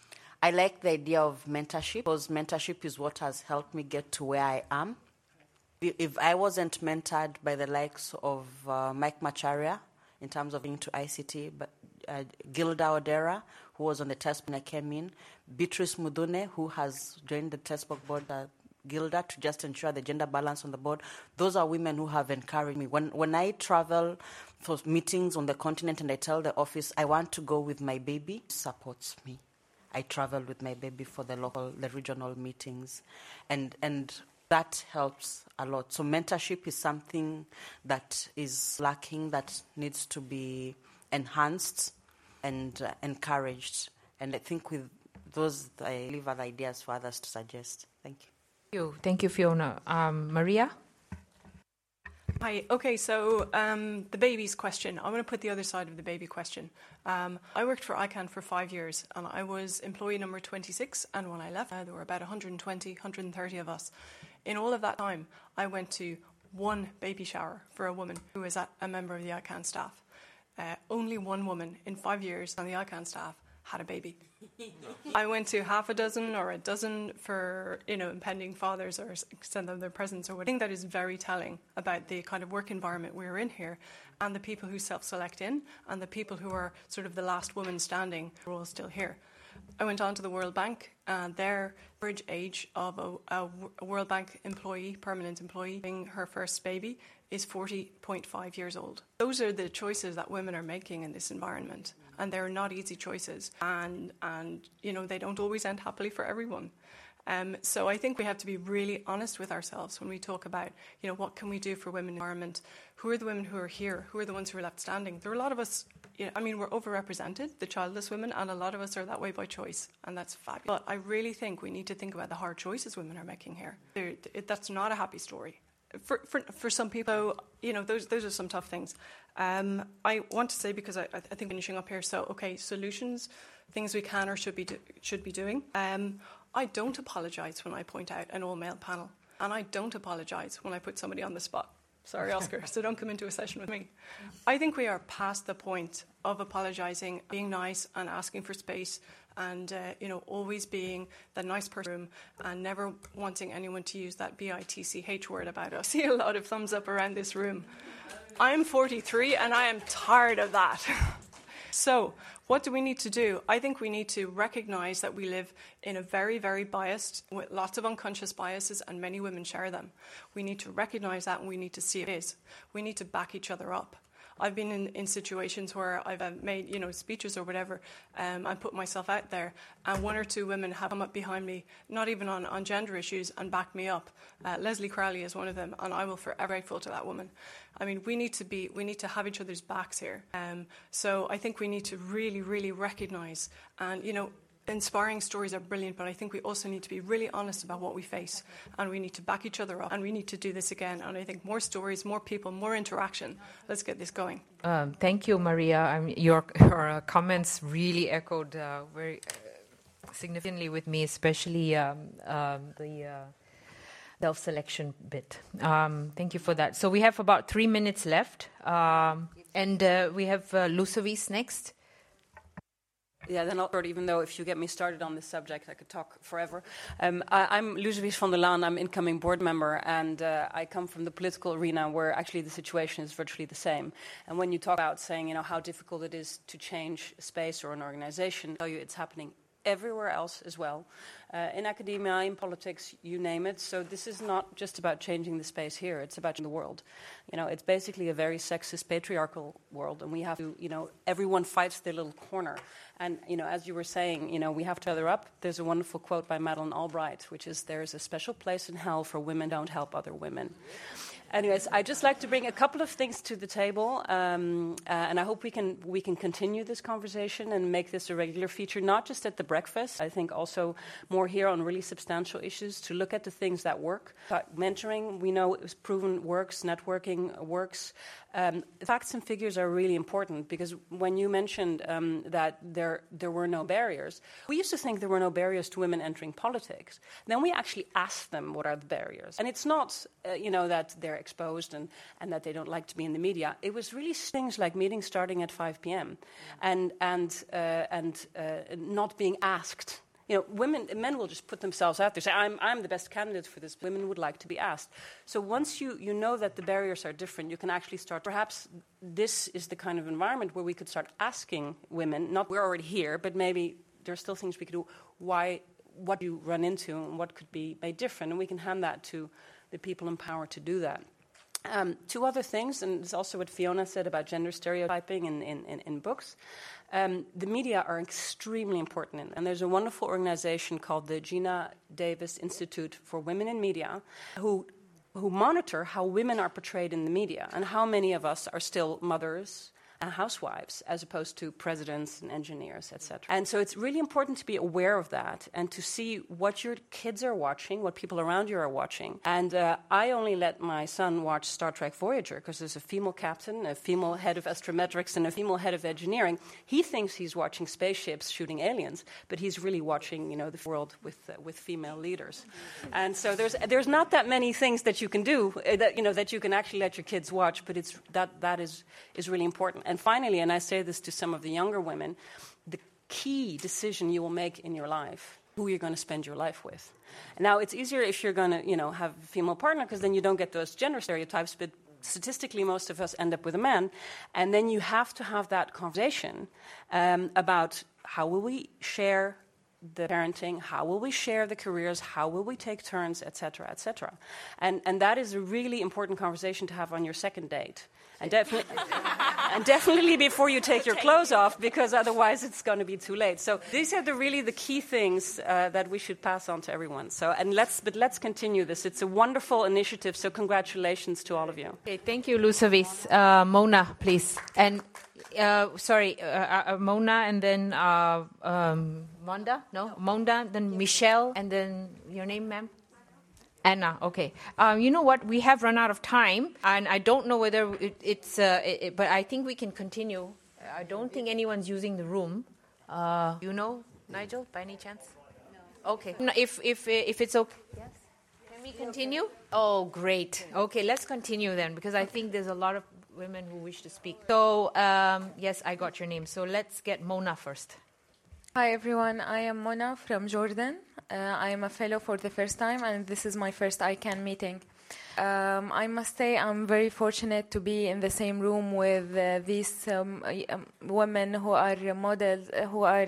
I like the idea of mentorship, because mentorship is what has helped me get to where I am. If I wasn't mentored by the likes of Mike Macharia in terms of into ICT, but Gilda Odera, who was on the test when I came in, Beatrice Mudune, who has joined the textbook board, Gilda, to just ensure the gender balance on the board. Those are women who have encouraged me. When I travel for meetings on the continent and I tell the office I want to go with my baby, supports me. I travel with my baby for the regional meetings, and that helps a lot. So mentorship is something that is lacking, that needs to be enhanced and encouraged. And I think with those, I leave other ideas for others to suggest. Thank you. Thank you, Fiona. Maria? Hi. Okay, so the baby's question. I'm going to put the other side of the baby question. I worked for ICANN for 5 years, and I was employee number 26, and when I left, there were about 120, 130 of us. In all of that time, I went to one baby shower for a woman who was a member of the ICANN staff. Only one woman in 5 years on the ICANN staff had a baby. I went to half a dozen or a dozen for, impending fathers or send them their presents or whatever. I think that is very telling about the kind of work environment we're in here, and the people who self-select in, and the people who are sort of the last woman standing, are all still here. I went on to the World Bank, and their average age of a World Bank employee, permanent employee, having her first baby is 40.5 years old. Those are the choices that women are making in this environment, and they're not easy choices, and they don't always end happily for everyone. So I think we have to be really honest with ourselves when we talk about, what can we do for women in the environment? Who are the women who are here? Who are the ones who are left standing? There are a lot of us, we're overrepresented, the childless women, and a lot of us are that way by choice, and that's fabulous. But I really think we need to think about the hard choices women are making here. That's not a happy story. For some people, those are some tough things. I want to say, because I think finishing up here, solutions, things we can or should be doing. I don't apologise when I point out an all-male panel, and I don't apologise when I put somebody on the spot. Sorry, Oscar, so don't come into a session with me. I think we are past the point of apologising, being nice and asking for space, and always being the nice person and never wanting anyone to use that BITCH word about us. I see a lot of thumbs up around this room. I'm 43 and I am tired of that. So what do we need to do? I think we need to recognise that we live in a very, very biased, with lots of unconscious biases, and many women share them. We need to recognise that, and we need to see it is. We need to back each other up. I've been in situations where I've made, speeches or whatever, and put myself out there, and one or two women have come up behind me, not even on gender issues, and backed me up. Leslie Crowley is one of them, and I will forever be grateful to that woman. We need to have each other's backs here. So I think we need to really, really recognise, and inspiring stories are brilliant, but I think we also need to be really honest about what we face, and we need to back each other up, and we need to do this again. And I think more stories, more people, more interaction. Let's get this going. Thank you, Maria. Your comments really echoed very significantly with me, especially the self-selection bit. Thank you for that. So we have about 3 minutes left, and we have Lusovice next. Yeah, then even though if you get me started on this subject, I could talk forever. I'm Lusovice van der Laan. I'm incoming board member, and I come from the political arena where actually the situation is virtually the same. And when you talk about saying, how difficult it is to change a space or an organization, I tell you it's happening everywhere else as well. In academia, in politics, you name it. So this is not just about changing the space here, it's about changing the world. It's basically a very sexist, patriarchal world, and we have to, everyone fights their little corner. And, as you were saying, we have to other up. There's a wonderful quote by Madeleine Albright, which is, "There's a special place in hell for women who don't help other women." Anyways, I'd just like to bring a couple of things to the table, and I hope we can continue this conversation and make this a regular feature, not just at the breakfast. I think also more here on really substantial issues, to look at the things that work. Mentoring, we know it was proven works, networking works. Facts and figures are really important, because when you mentioned that there were no barriers, we used to think there were no barriers to women entering politics. Then we actually asked them what are the barriers. And it's not, that they're exposed and that they don't like to be in the media. It was really things like meetings starting at 5 p.m. and not being asked. Men will just put themselves out there, say, I'm the best candidate for this. Women would like to be asked. So once you know that the barriers are different, you can actually start, perhaps this is the kind of environment where we could start asking women, not we're already here, but maybe there are still things we could do, what you run into and what could be made different, and we can hand that to the people in power to do that. Two other things, and it's also what Fiona said about gender stereotyping in books. The media are extremely important, and there's a wonderful organization called the Gina Davis Institute for Women in Media who monitor how women are portrayed in the media and how many of us are still mothers and housewives as opposed to presidents and engineers, etc. And so it's really important to be aware of that and to see what your kids are watching, what people around you are watching. And I only let my son watch Star Trek Voyager because there's a female captain, a female head of astrometrics, and a female head of engineering. He thinks he's watching spaceships shooting aliens, but he's really watching, the world with female leaders. And so there's not that many things that you can do that you can actually let your kids watch, but it's that is really important. And finally, and I say this to some of the younger women, the key decision you will make in your life, who you're going to spend your life with. Now, it's easier if you're going to, have a female partner, because then you don't get those gender stereotypes, but statistically, most of us end up with a man. And then you have to have that conversation about how will we share the parenting, how will we share the careers, how will we take turns, et cetera, et cetera. And that is a really important conversation to have on your second date. And definitely before you take your clothes off, because otherwise it's going to be too late. So these are the key things that we should pass on to everyone. So let's continue this. It's a wonderful initiative. So congratulations to all of you. Okay, thank you, Lucevis. Mona, please. And Mona, and then Monda. No, Monda. Then Michelle, and then your name, ma'am. Anna, okay. You know what? We have run out of time, and I don't know whether but I think we can continue. I don't think anyone's using the room. Nigel, by any chance? No. Okay. If it's okay. Yes. Can we continue? Oh, great. Okay, let's continue then, because I think there's a lot of women who wish to speak. So, yes, I got your name. So let's get Mona first. Hi, everyone. I am Mona from Jordan. I am a fellow for the first time, and this is my first ICANN meeting. I must say I'm very fortunate to be in the same room with these women who are models, who are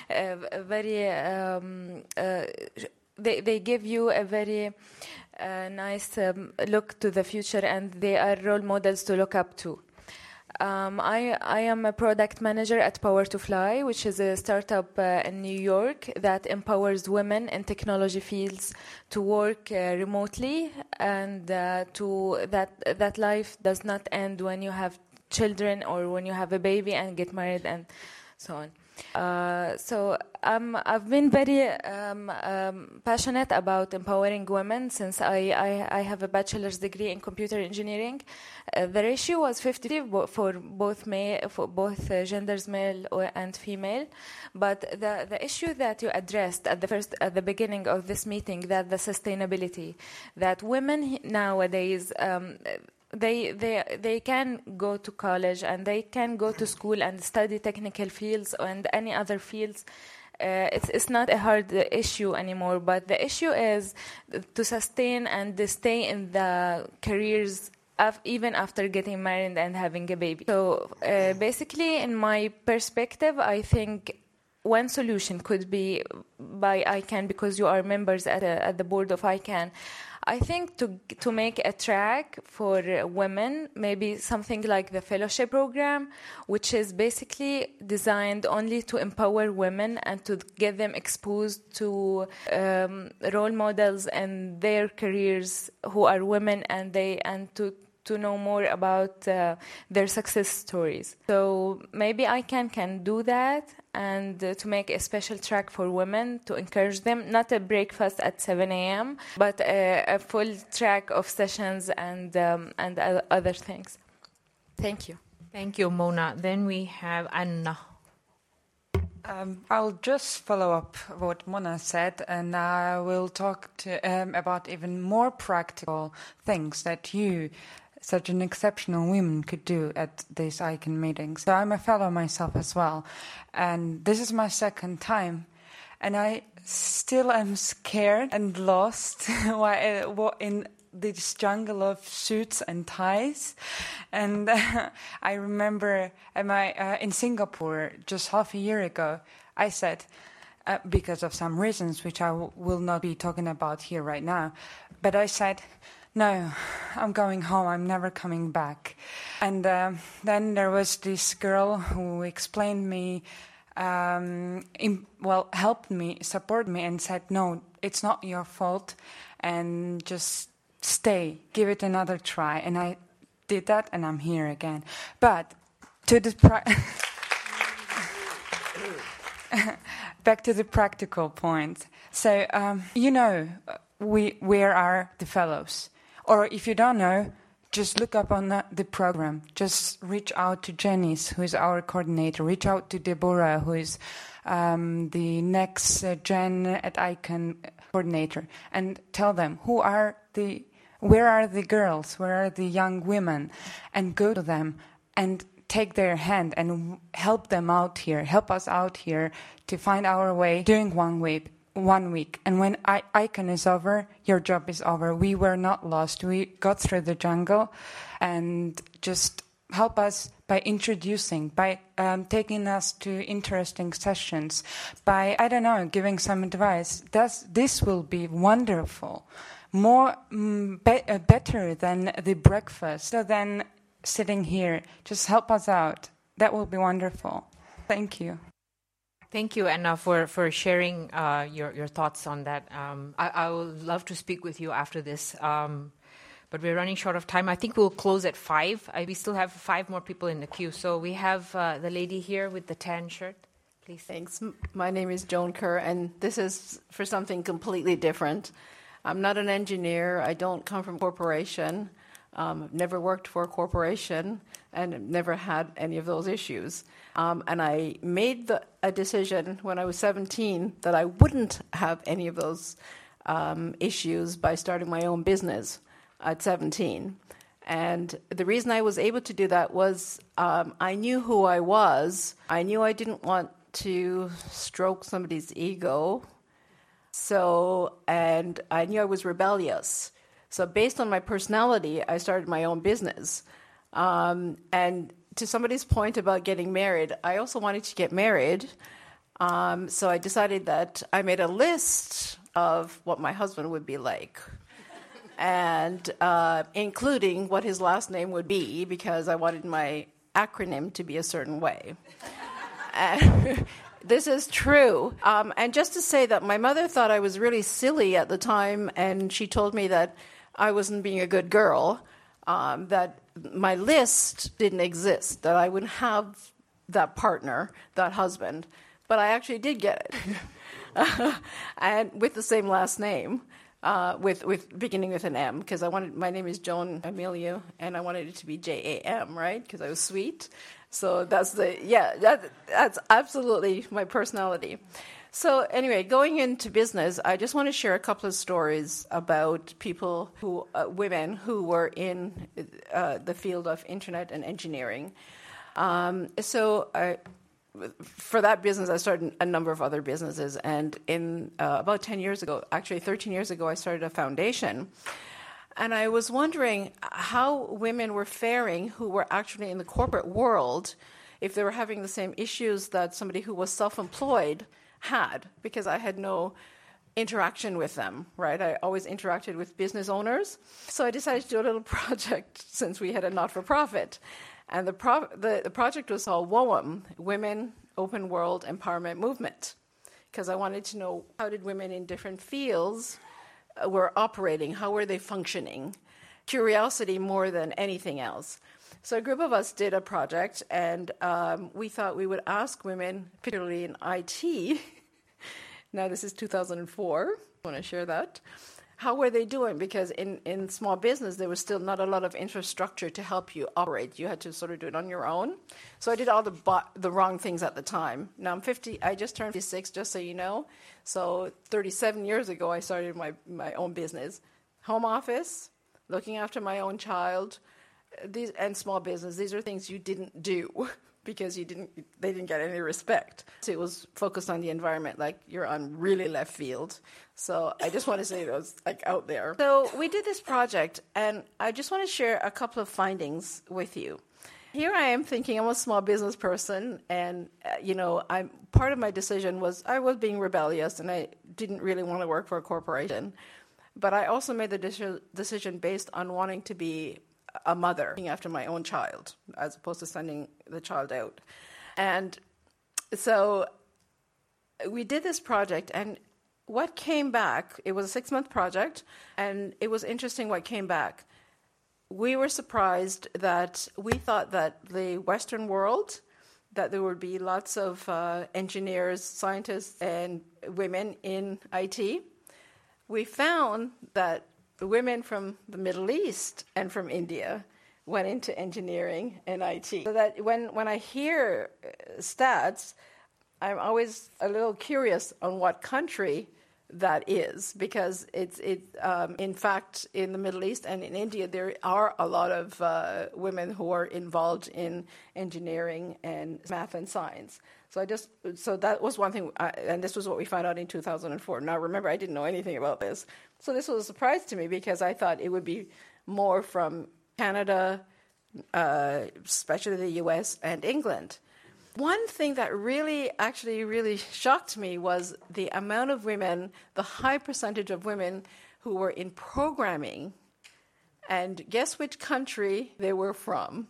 very... They give you a very nice look to the future, and they are role models to look up to. I am a product manager at Power to Fly, which is a startup in New York that empowers women in technology fields to work remotely, and that life does not end when you have children or when you have a baby and get married and so on. So I've been very passionate about empowering women since I have a bachelor's degree in computer engineering. The ratio was 50 for both genders, male and female. But the issue that you addressed at the beginning of this meeting, that the sustainability, that women nowadays. They can go to college and they can go to school and study technical fields and any other fields. It's not a hard issue anymore, but the issue is to sustain and to stay in the careers even after getting married and having a baby. So basically, in my perspective, I think one solution could be by ICANN, because you are members at the board of ICANN. I think to make a track for women, maybe something like the fellowship program, which is basically designed only to empower women and to get them exposed to role models and their careers who are women, and to know more about their success stories. So maybe ICANN can do that, and to make a special track for women to encourage them, not a breakfast at 7 a.m., but a full track of sessions and other things. Thank you. Thank you, Mona. Then we have Anna. I'll just follow up what Mona said, and I will talk about even more practical things that you, such an exceptional woman, could do at these ICANN meetings. So I'm a fellow myself as well, and this is my second time. and I still am scared and lost in this jungle of suits and ties. And I remember in Singapore just half a year ago, I said, because of some reasons which I will not be talking about here right now, but I said, no, I'm going home, I'm never coming back. And then there was this girl who explained me, helped me, supported me, and said, no, it's not your fault, and just stay, give it another try. And I did that, and I'm here again. But to the back to the practical point. So, where are the fellows? Or if you don't know, just look up on the program. Just reach out to Janice, who is our coordinator. Reach out to Deborah, who is the next Gen at ICANN coordinator, and tell them where are the girls, where are the young women, and go to them and take their hand and help them out here, help us out here to find our way during 1 week. And when ICANN is over, your job is over. We were not lost. We got through the jungle, and just help us by introducing, by taking us to interesting sessions, by, giving some advice. This will be wonderful. More better than the breakfast, so than sitting here. Just help us out. That will be wonderful. Thank you. Thank you, Anna, for sharing your thoughts on that. I would love to speak with you after this, but we're running short of time. I think we'll close at 5. We still have 5 more people in the queue. So we have the lady here with the tan shirt. Please. Thanks. My name is Joan Kerr, and this is for something completely different. I'm not an engineer. I don't come from a corporation. I've never worked for a corporation and never had any of those issues. And I made a decision when I was 17 that I wouldn't have any of those issues by starting my own business at 17. And the reason I was able to do that was I knew who I was. I knew I didn't want to stroke somebody's ego. And I knew I was rebellious. So based on my personality, I started my own business. And to somebody's point about getting married, I also wanted to get married. So I decided that I made a list of what my husband would be like, and including what his last name would be, because I wanted my acronym to be a certain way. This is true. And just to say that my mother thought I was really silly at the time, and she told me that I wasn't being a good girl, that my list didn't exist, that I wouldn't have that partner, that husband. But I actually did get it, and with the same last name, with beginning with an M, because my name is Joan Amelia, and I wanted it to be J-A-M, right? Because I was sweet. So that's absolutely my personality. So anyway, going into business, I just want to share a couple of stories about people women who were in the field of internet and engineering. For that business, I started a number of other businesses, and in about 10 years ago, actually 13 years ago, I started a foundation. And I was wondering how women were faring who were actually in the corporate world, if they were having the same issues that somebody who was self-employed had, because I had no interaction with them, right? I always interacted with business owners. So I decided to do a little project since we had a not-for-profit. And the project was called WOEM, Women Open World Empowerment Movement, because I wanted to know how did women in different fields were operating, how were they functioning? Curiosity more than anything else. So a group of us did a project, and we thought we would ask women, particularly in IT, now this is 2004, I want to share that, how were they doing? Because in small business, there was still not a lot of infrastructure to help you operate. You had to sort of do it on your own. So I did all the wrong things at the time. Now I'm 50, I just turned 56, just so you know. So 37 years ago, I started my own business. Home office, looking after my own child, and small business. These are things you didn't do because they didn't get any respect. So it was focused on the environment, like you're on really left field. So I just want to say it was like out there. So we did this project, and I just want to share a couple of findings with you. Here I am thinking I'm a small business person, and part of my decision was I was being rebellious, and I didn't really want to work for a corporation. But I also made the decision based on wanting to be a mother, looking after my own child, as opposed to sending the child out. And so we did this project, and what came back, it was a 6-month project, and it was interesting what came back. We were surprised that we thought that the Western world, that there would be lots of engineers, scientists, and women in IT. We found that women from the Middle East and from India went into engineering and IT. So that when I hear stats, I'm always a little curious on what country that is, because in fact, in the Middle East and in India, there are a lot of women who are involved in engineering and math and science. So that was one thing, and this was what we found out in 2004. Now, remember, I didn't know anything about this. So this was a surprise to me, because I thought it would be more from Canada, especially the US and England. One thing that really shocked me was the amount of women, the high percentage of women who were in programming. And guess which country they were from?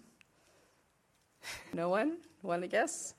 No one? Want to guess?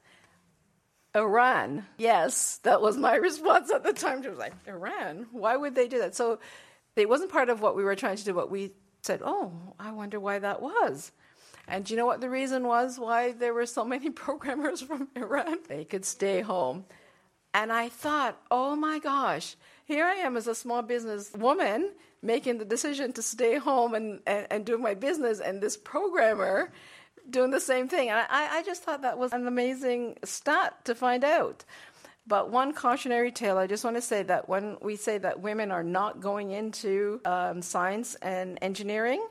Iran. Yes, that was my response at the time. It was like, Iran? Why would they do that? So it wasn't part of what we were trying to do, but we said, oh, I wonder why that was. And do you know what the reason was why there were so many programmers from Iran? They could stay home. And I thought, oh my gosh, here I am as a small business woman making the decision to stay home and do my business, and this programmer doing the same thing. And I just thought that was an amazing stat to find out. But one cautionary tale, I just want to say that when we say that women are not going into science and engineering,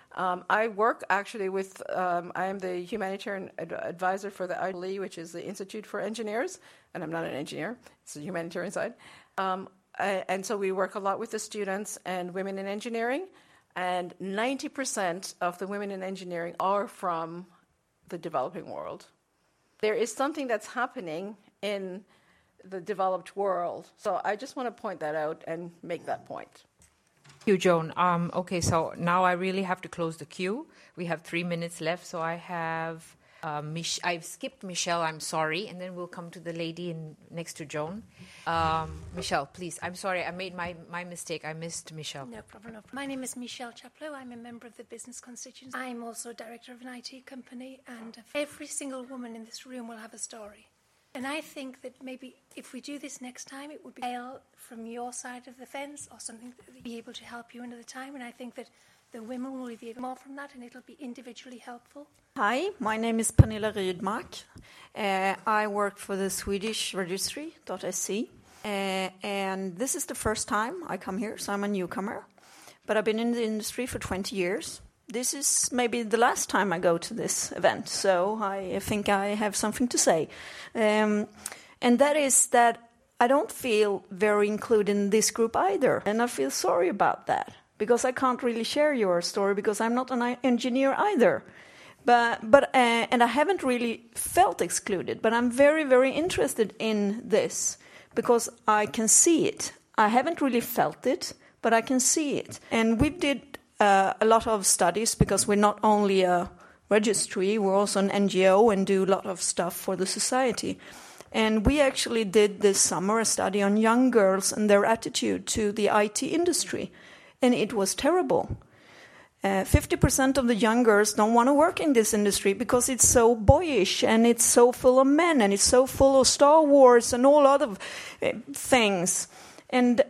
I work actually with, I am the humanitarian advisor for the IEEE, which is the Institute for Engineers, and I'm not an engineer, it's the humanitarian side. And so we work a lot with the students and women in engineering, and 90% of the women in engineering are from the developing world. There is something that's happening in the developed world. So I just want to point that out and make that point. Thank you, Joan. Okay, so now I really have to close the queue. We have 3 minutes left, so I have I've skipped Michelle, I'm sorry, and then we'll come to the lady next to Joan. Michelle, please. I'm sorry, I made my mistake. I missed Michelle. No problem. My name is Michelle Chaplow. I'm a member of the business constituency. I'm also director of an IT company, and every single woman in this room will have a story. And I think that maybe if we do this next time, it would be from your side of the fence or something that would be able to help you another time. And I think that the women will be more from that, and it'll be individually helpful. Hi, my name is Pernilla Rydmark. I work for the Swedish registry.se. And this is the first time I come here, so I'm a newcomer. But I've been in the industry for 20 years. This is maybe the last time I go to this event, so I think I have something to say. And that is that I don't feel very included in this group either, and I feel sorry about that, because I can't really share your story, because I'm not an engineer either. And I haven't really felt excluded, but I'm very, very interested in this, because I can see it. I haven't really felt it, but I can see it. And we did a lot of studies, because we're not only a registry, we're also an NGO and do a lot of stuff for the society. And we actually did this summer a study on young girls and their attitude to the IT industry. And it was terrible. 50% of the young girls don't want to work in this industry because it's so boyish and it's so full of men and it's so full of Star Wars and all other things. And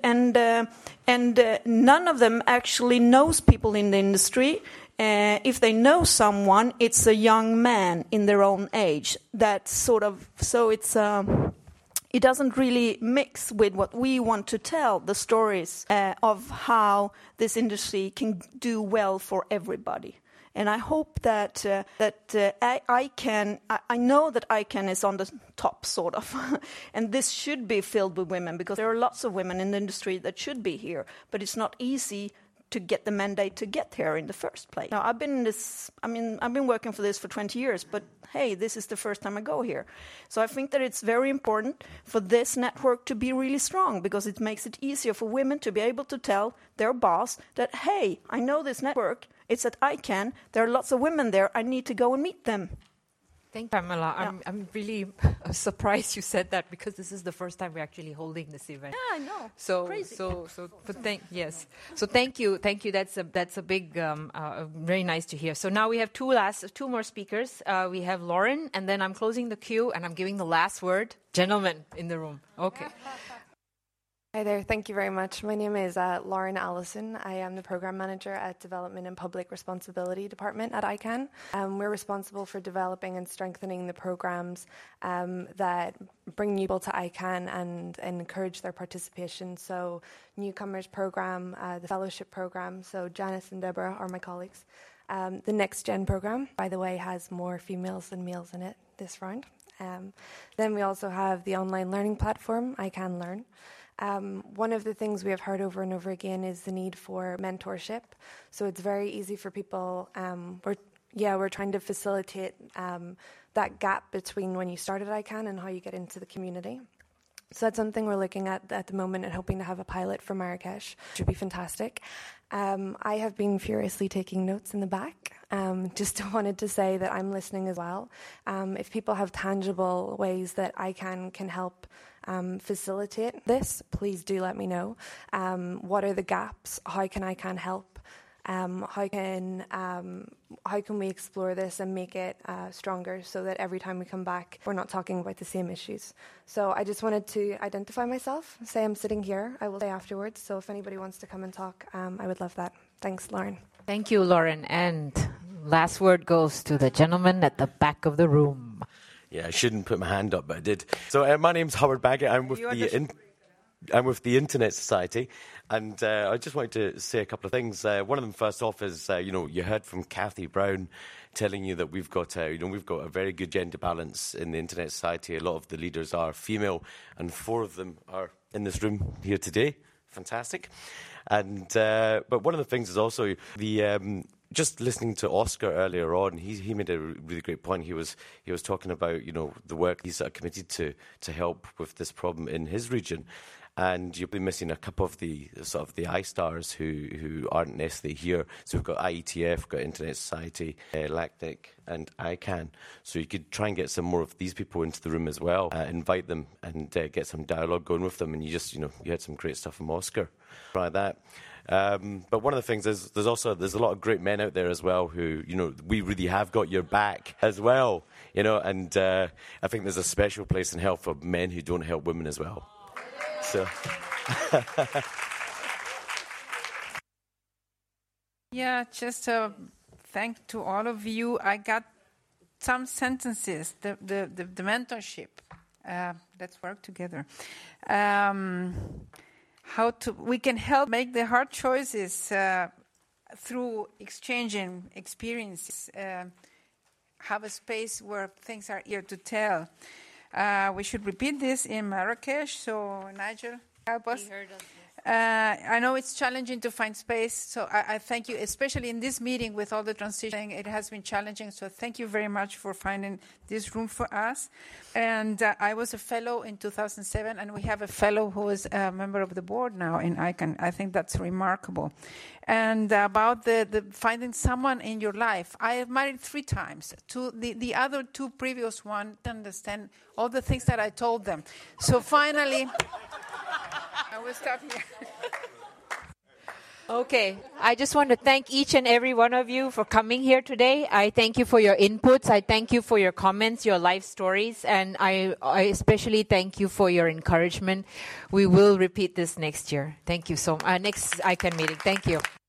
none of them actually knows people in the industry. If they know someone, it's a young man in their own age. That's sort of, so it's it doesn't really mix with what we want to tell, the stories of how this industry can do well for everybody. And I hope that ICANN, I know that ICANN is on the top, sort of, and this should be filled with women, because there are lots of women in the industry that should be here, but it's not easy to get the mandate to get here in the first place. Now, I've been working for this for 20 years, but hey, this is the first time I go here. So I think that it's very important for this network to be really strong, because it makes it easier for women to be able to tell their boss that, hey, I know this network, it's at ICANN, there are lots of women there, I need to go and meet them. Thank you, Pamela. I'm really surprised you said that, because this is the first time we're actually holding this event. Yeah, I know. Crazy. So thank you. That's a big, very nice to hear. So now we have two more speakers. We have Lauren, and then I'm closing the queue, and I'm giving the last word. Gentlemen in the room. Okay. Hi there, thank you very much. My name is Lauren Allison. I am the Program Manager at Development and Public Responsibility Department at ICANN. We're responsible for developing and strengthening the programs that bring new people to ICANN and encourage their participation. So Newcomers Program, the Fellowship Program, so Janice and Deborah are my colleagues. The Next Gen Program, by the way, has more females than males in it this round. Then we also have the online learning platform, ICANN Learn. One of the things we have heard over and over again is the need for mentorship. So it's very easy for people. We're trying to facilitate that gap between when you start at ICANN and how you get into the community. So that's something we're looking at the moment and hoping to have a pilot for Marrakesh, which would be fantastic. I have been furiously taking notes in the back. Just wanted to say that I'm listening as well. If people have tangible ways that ICANN can help facilitate this, please do let me know. What are the gaps? How can ICANN help? How can we explore this and make it stronger, so that every time we come back, we're not talking about the same issues? So I just wanted to identify myself, say I'm sitting here. I will say afterwards. So if anybody wants to come and talk, I would love that. Thanks, Lauren. Thank you, Lauren. And last word goes to the gentleman at the back of the room. Yeah, I shouldn't put my hand up, but I did. So my name's Howard Baggett. I'm with the Internet Society, and I just wanted to say a couple of things. One of them, first off, is you heard from Kathy Brown telling you that we've got a very good gender balance in the Internet Society. A lot of the leaders are female, and 4 of them are in this room here today. Fantastic. And but one of the things is also the. Just listening to Oscar earlier on, he made a really great point. He was talking about the work he's committed to help with this problem in his region, and you'll be missing a couple of the sort of the iStars who aren't necessarily here. So we've got IETF, we've got Internet Society, LACNIC, and ICANN. So you could try and get some more of these people into the room as well, invite them and get some dialogue going with them. And you just you had some great stuff from Oscar. Try that. But one of the things is there's a lot of great men out there as well who we really have got your back as well, and I think there's a special place in hell for men who don't help women as well. So yeah, just thank to all of you. I got some sentences. The mentorship. Let's work together. We can help make the hard choices through exchanging experiences. Have a space where things are easier to tell. We should repeat this in Marrakesh. So Nigel, help us. He heard us. I know it's challenging to find space, so I thank you, especially in this meeting with all the transition. It has been challenging, so thank you very much for finding this room for us. And I was a fellow in 2007, and we have a fellow who is a member of the board now in ICANN. I think that's remarkable. And about the finding someone in your life, I have married 3 times. The other 2 previous ones didn't understand all the things that I told them. So finally... I will stop here. Okay, I just want to thank each and every one of you for coming here today. I thank you for your inputs. I thank you for your comments, your life stories, and I especially thank you for your encouragement. We will repeat this next year. Thank you so much. Next ICANN meeting. Thank you.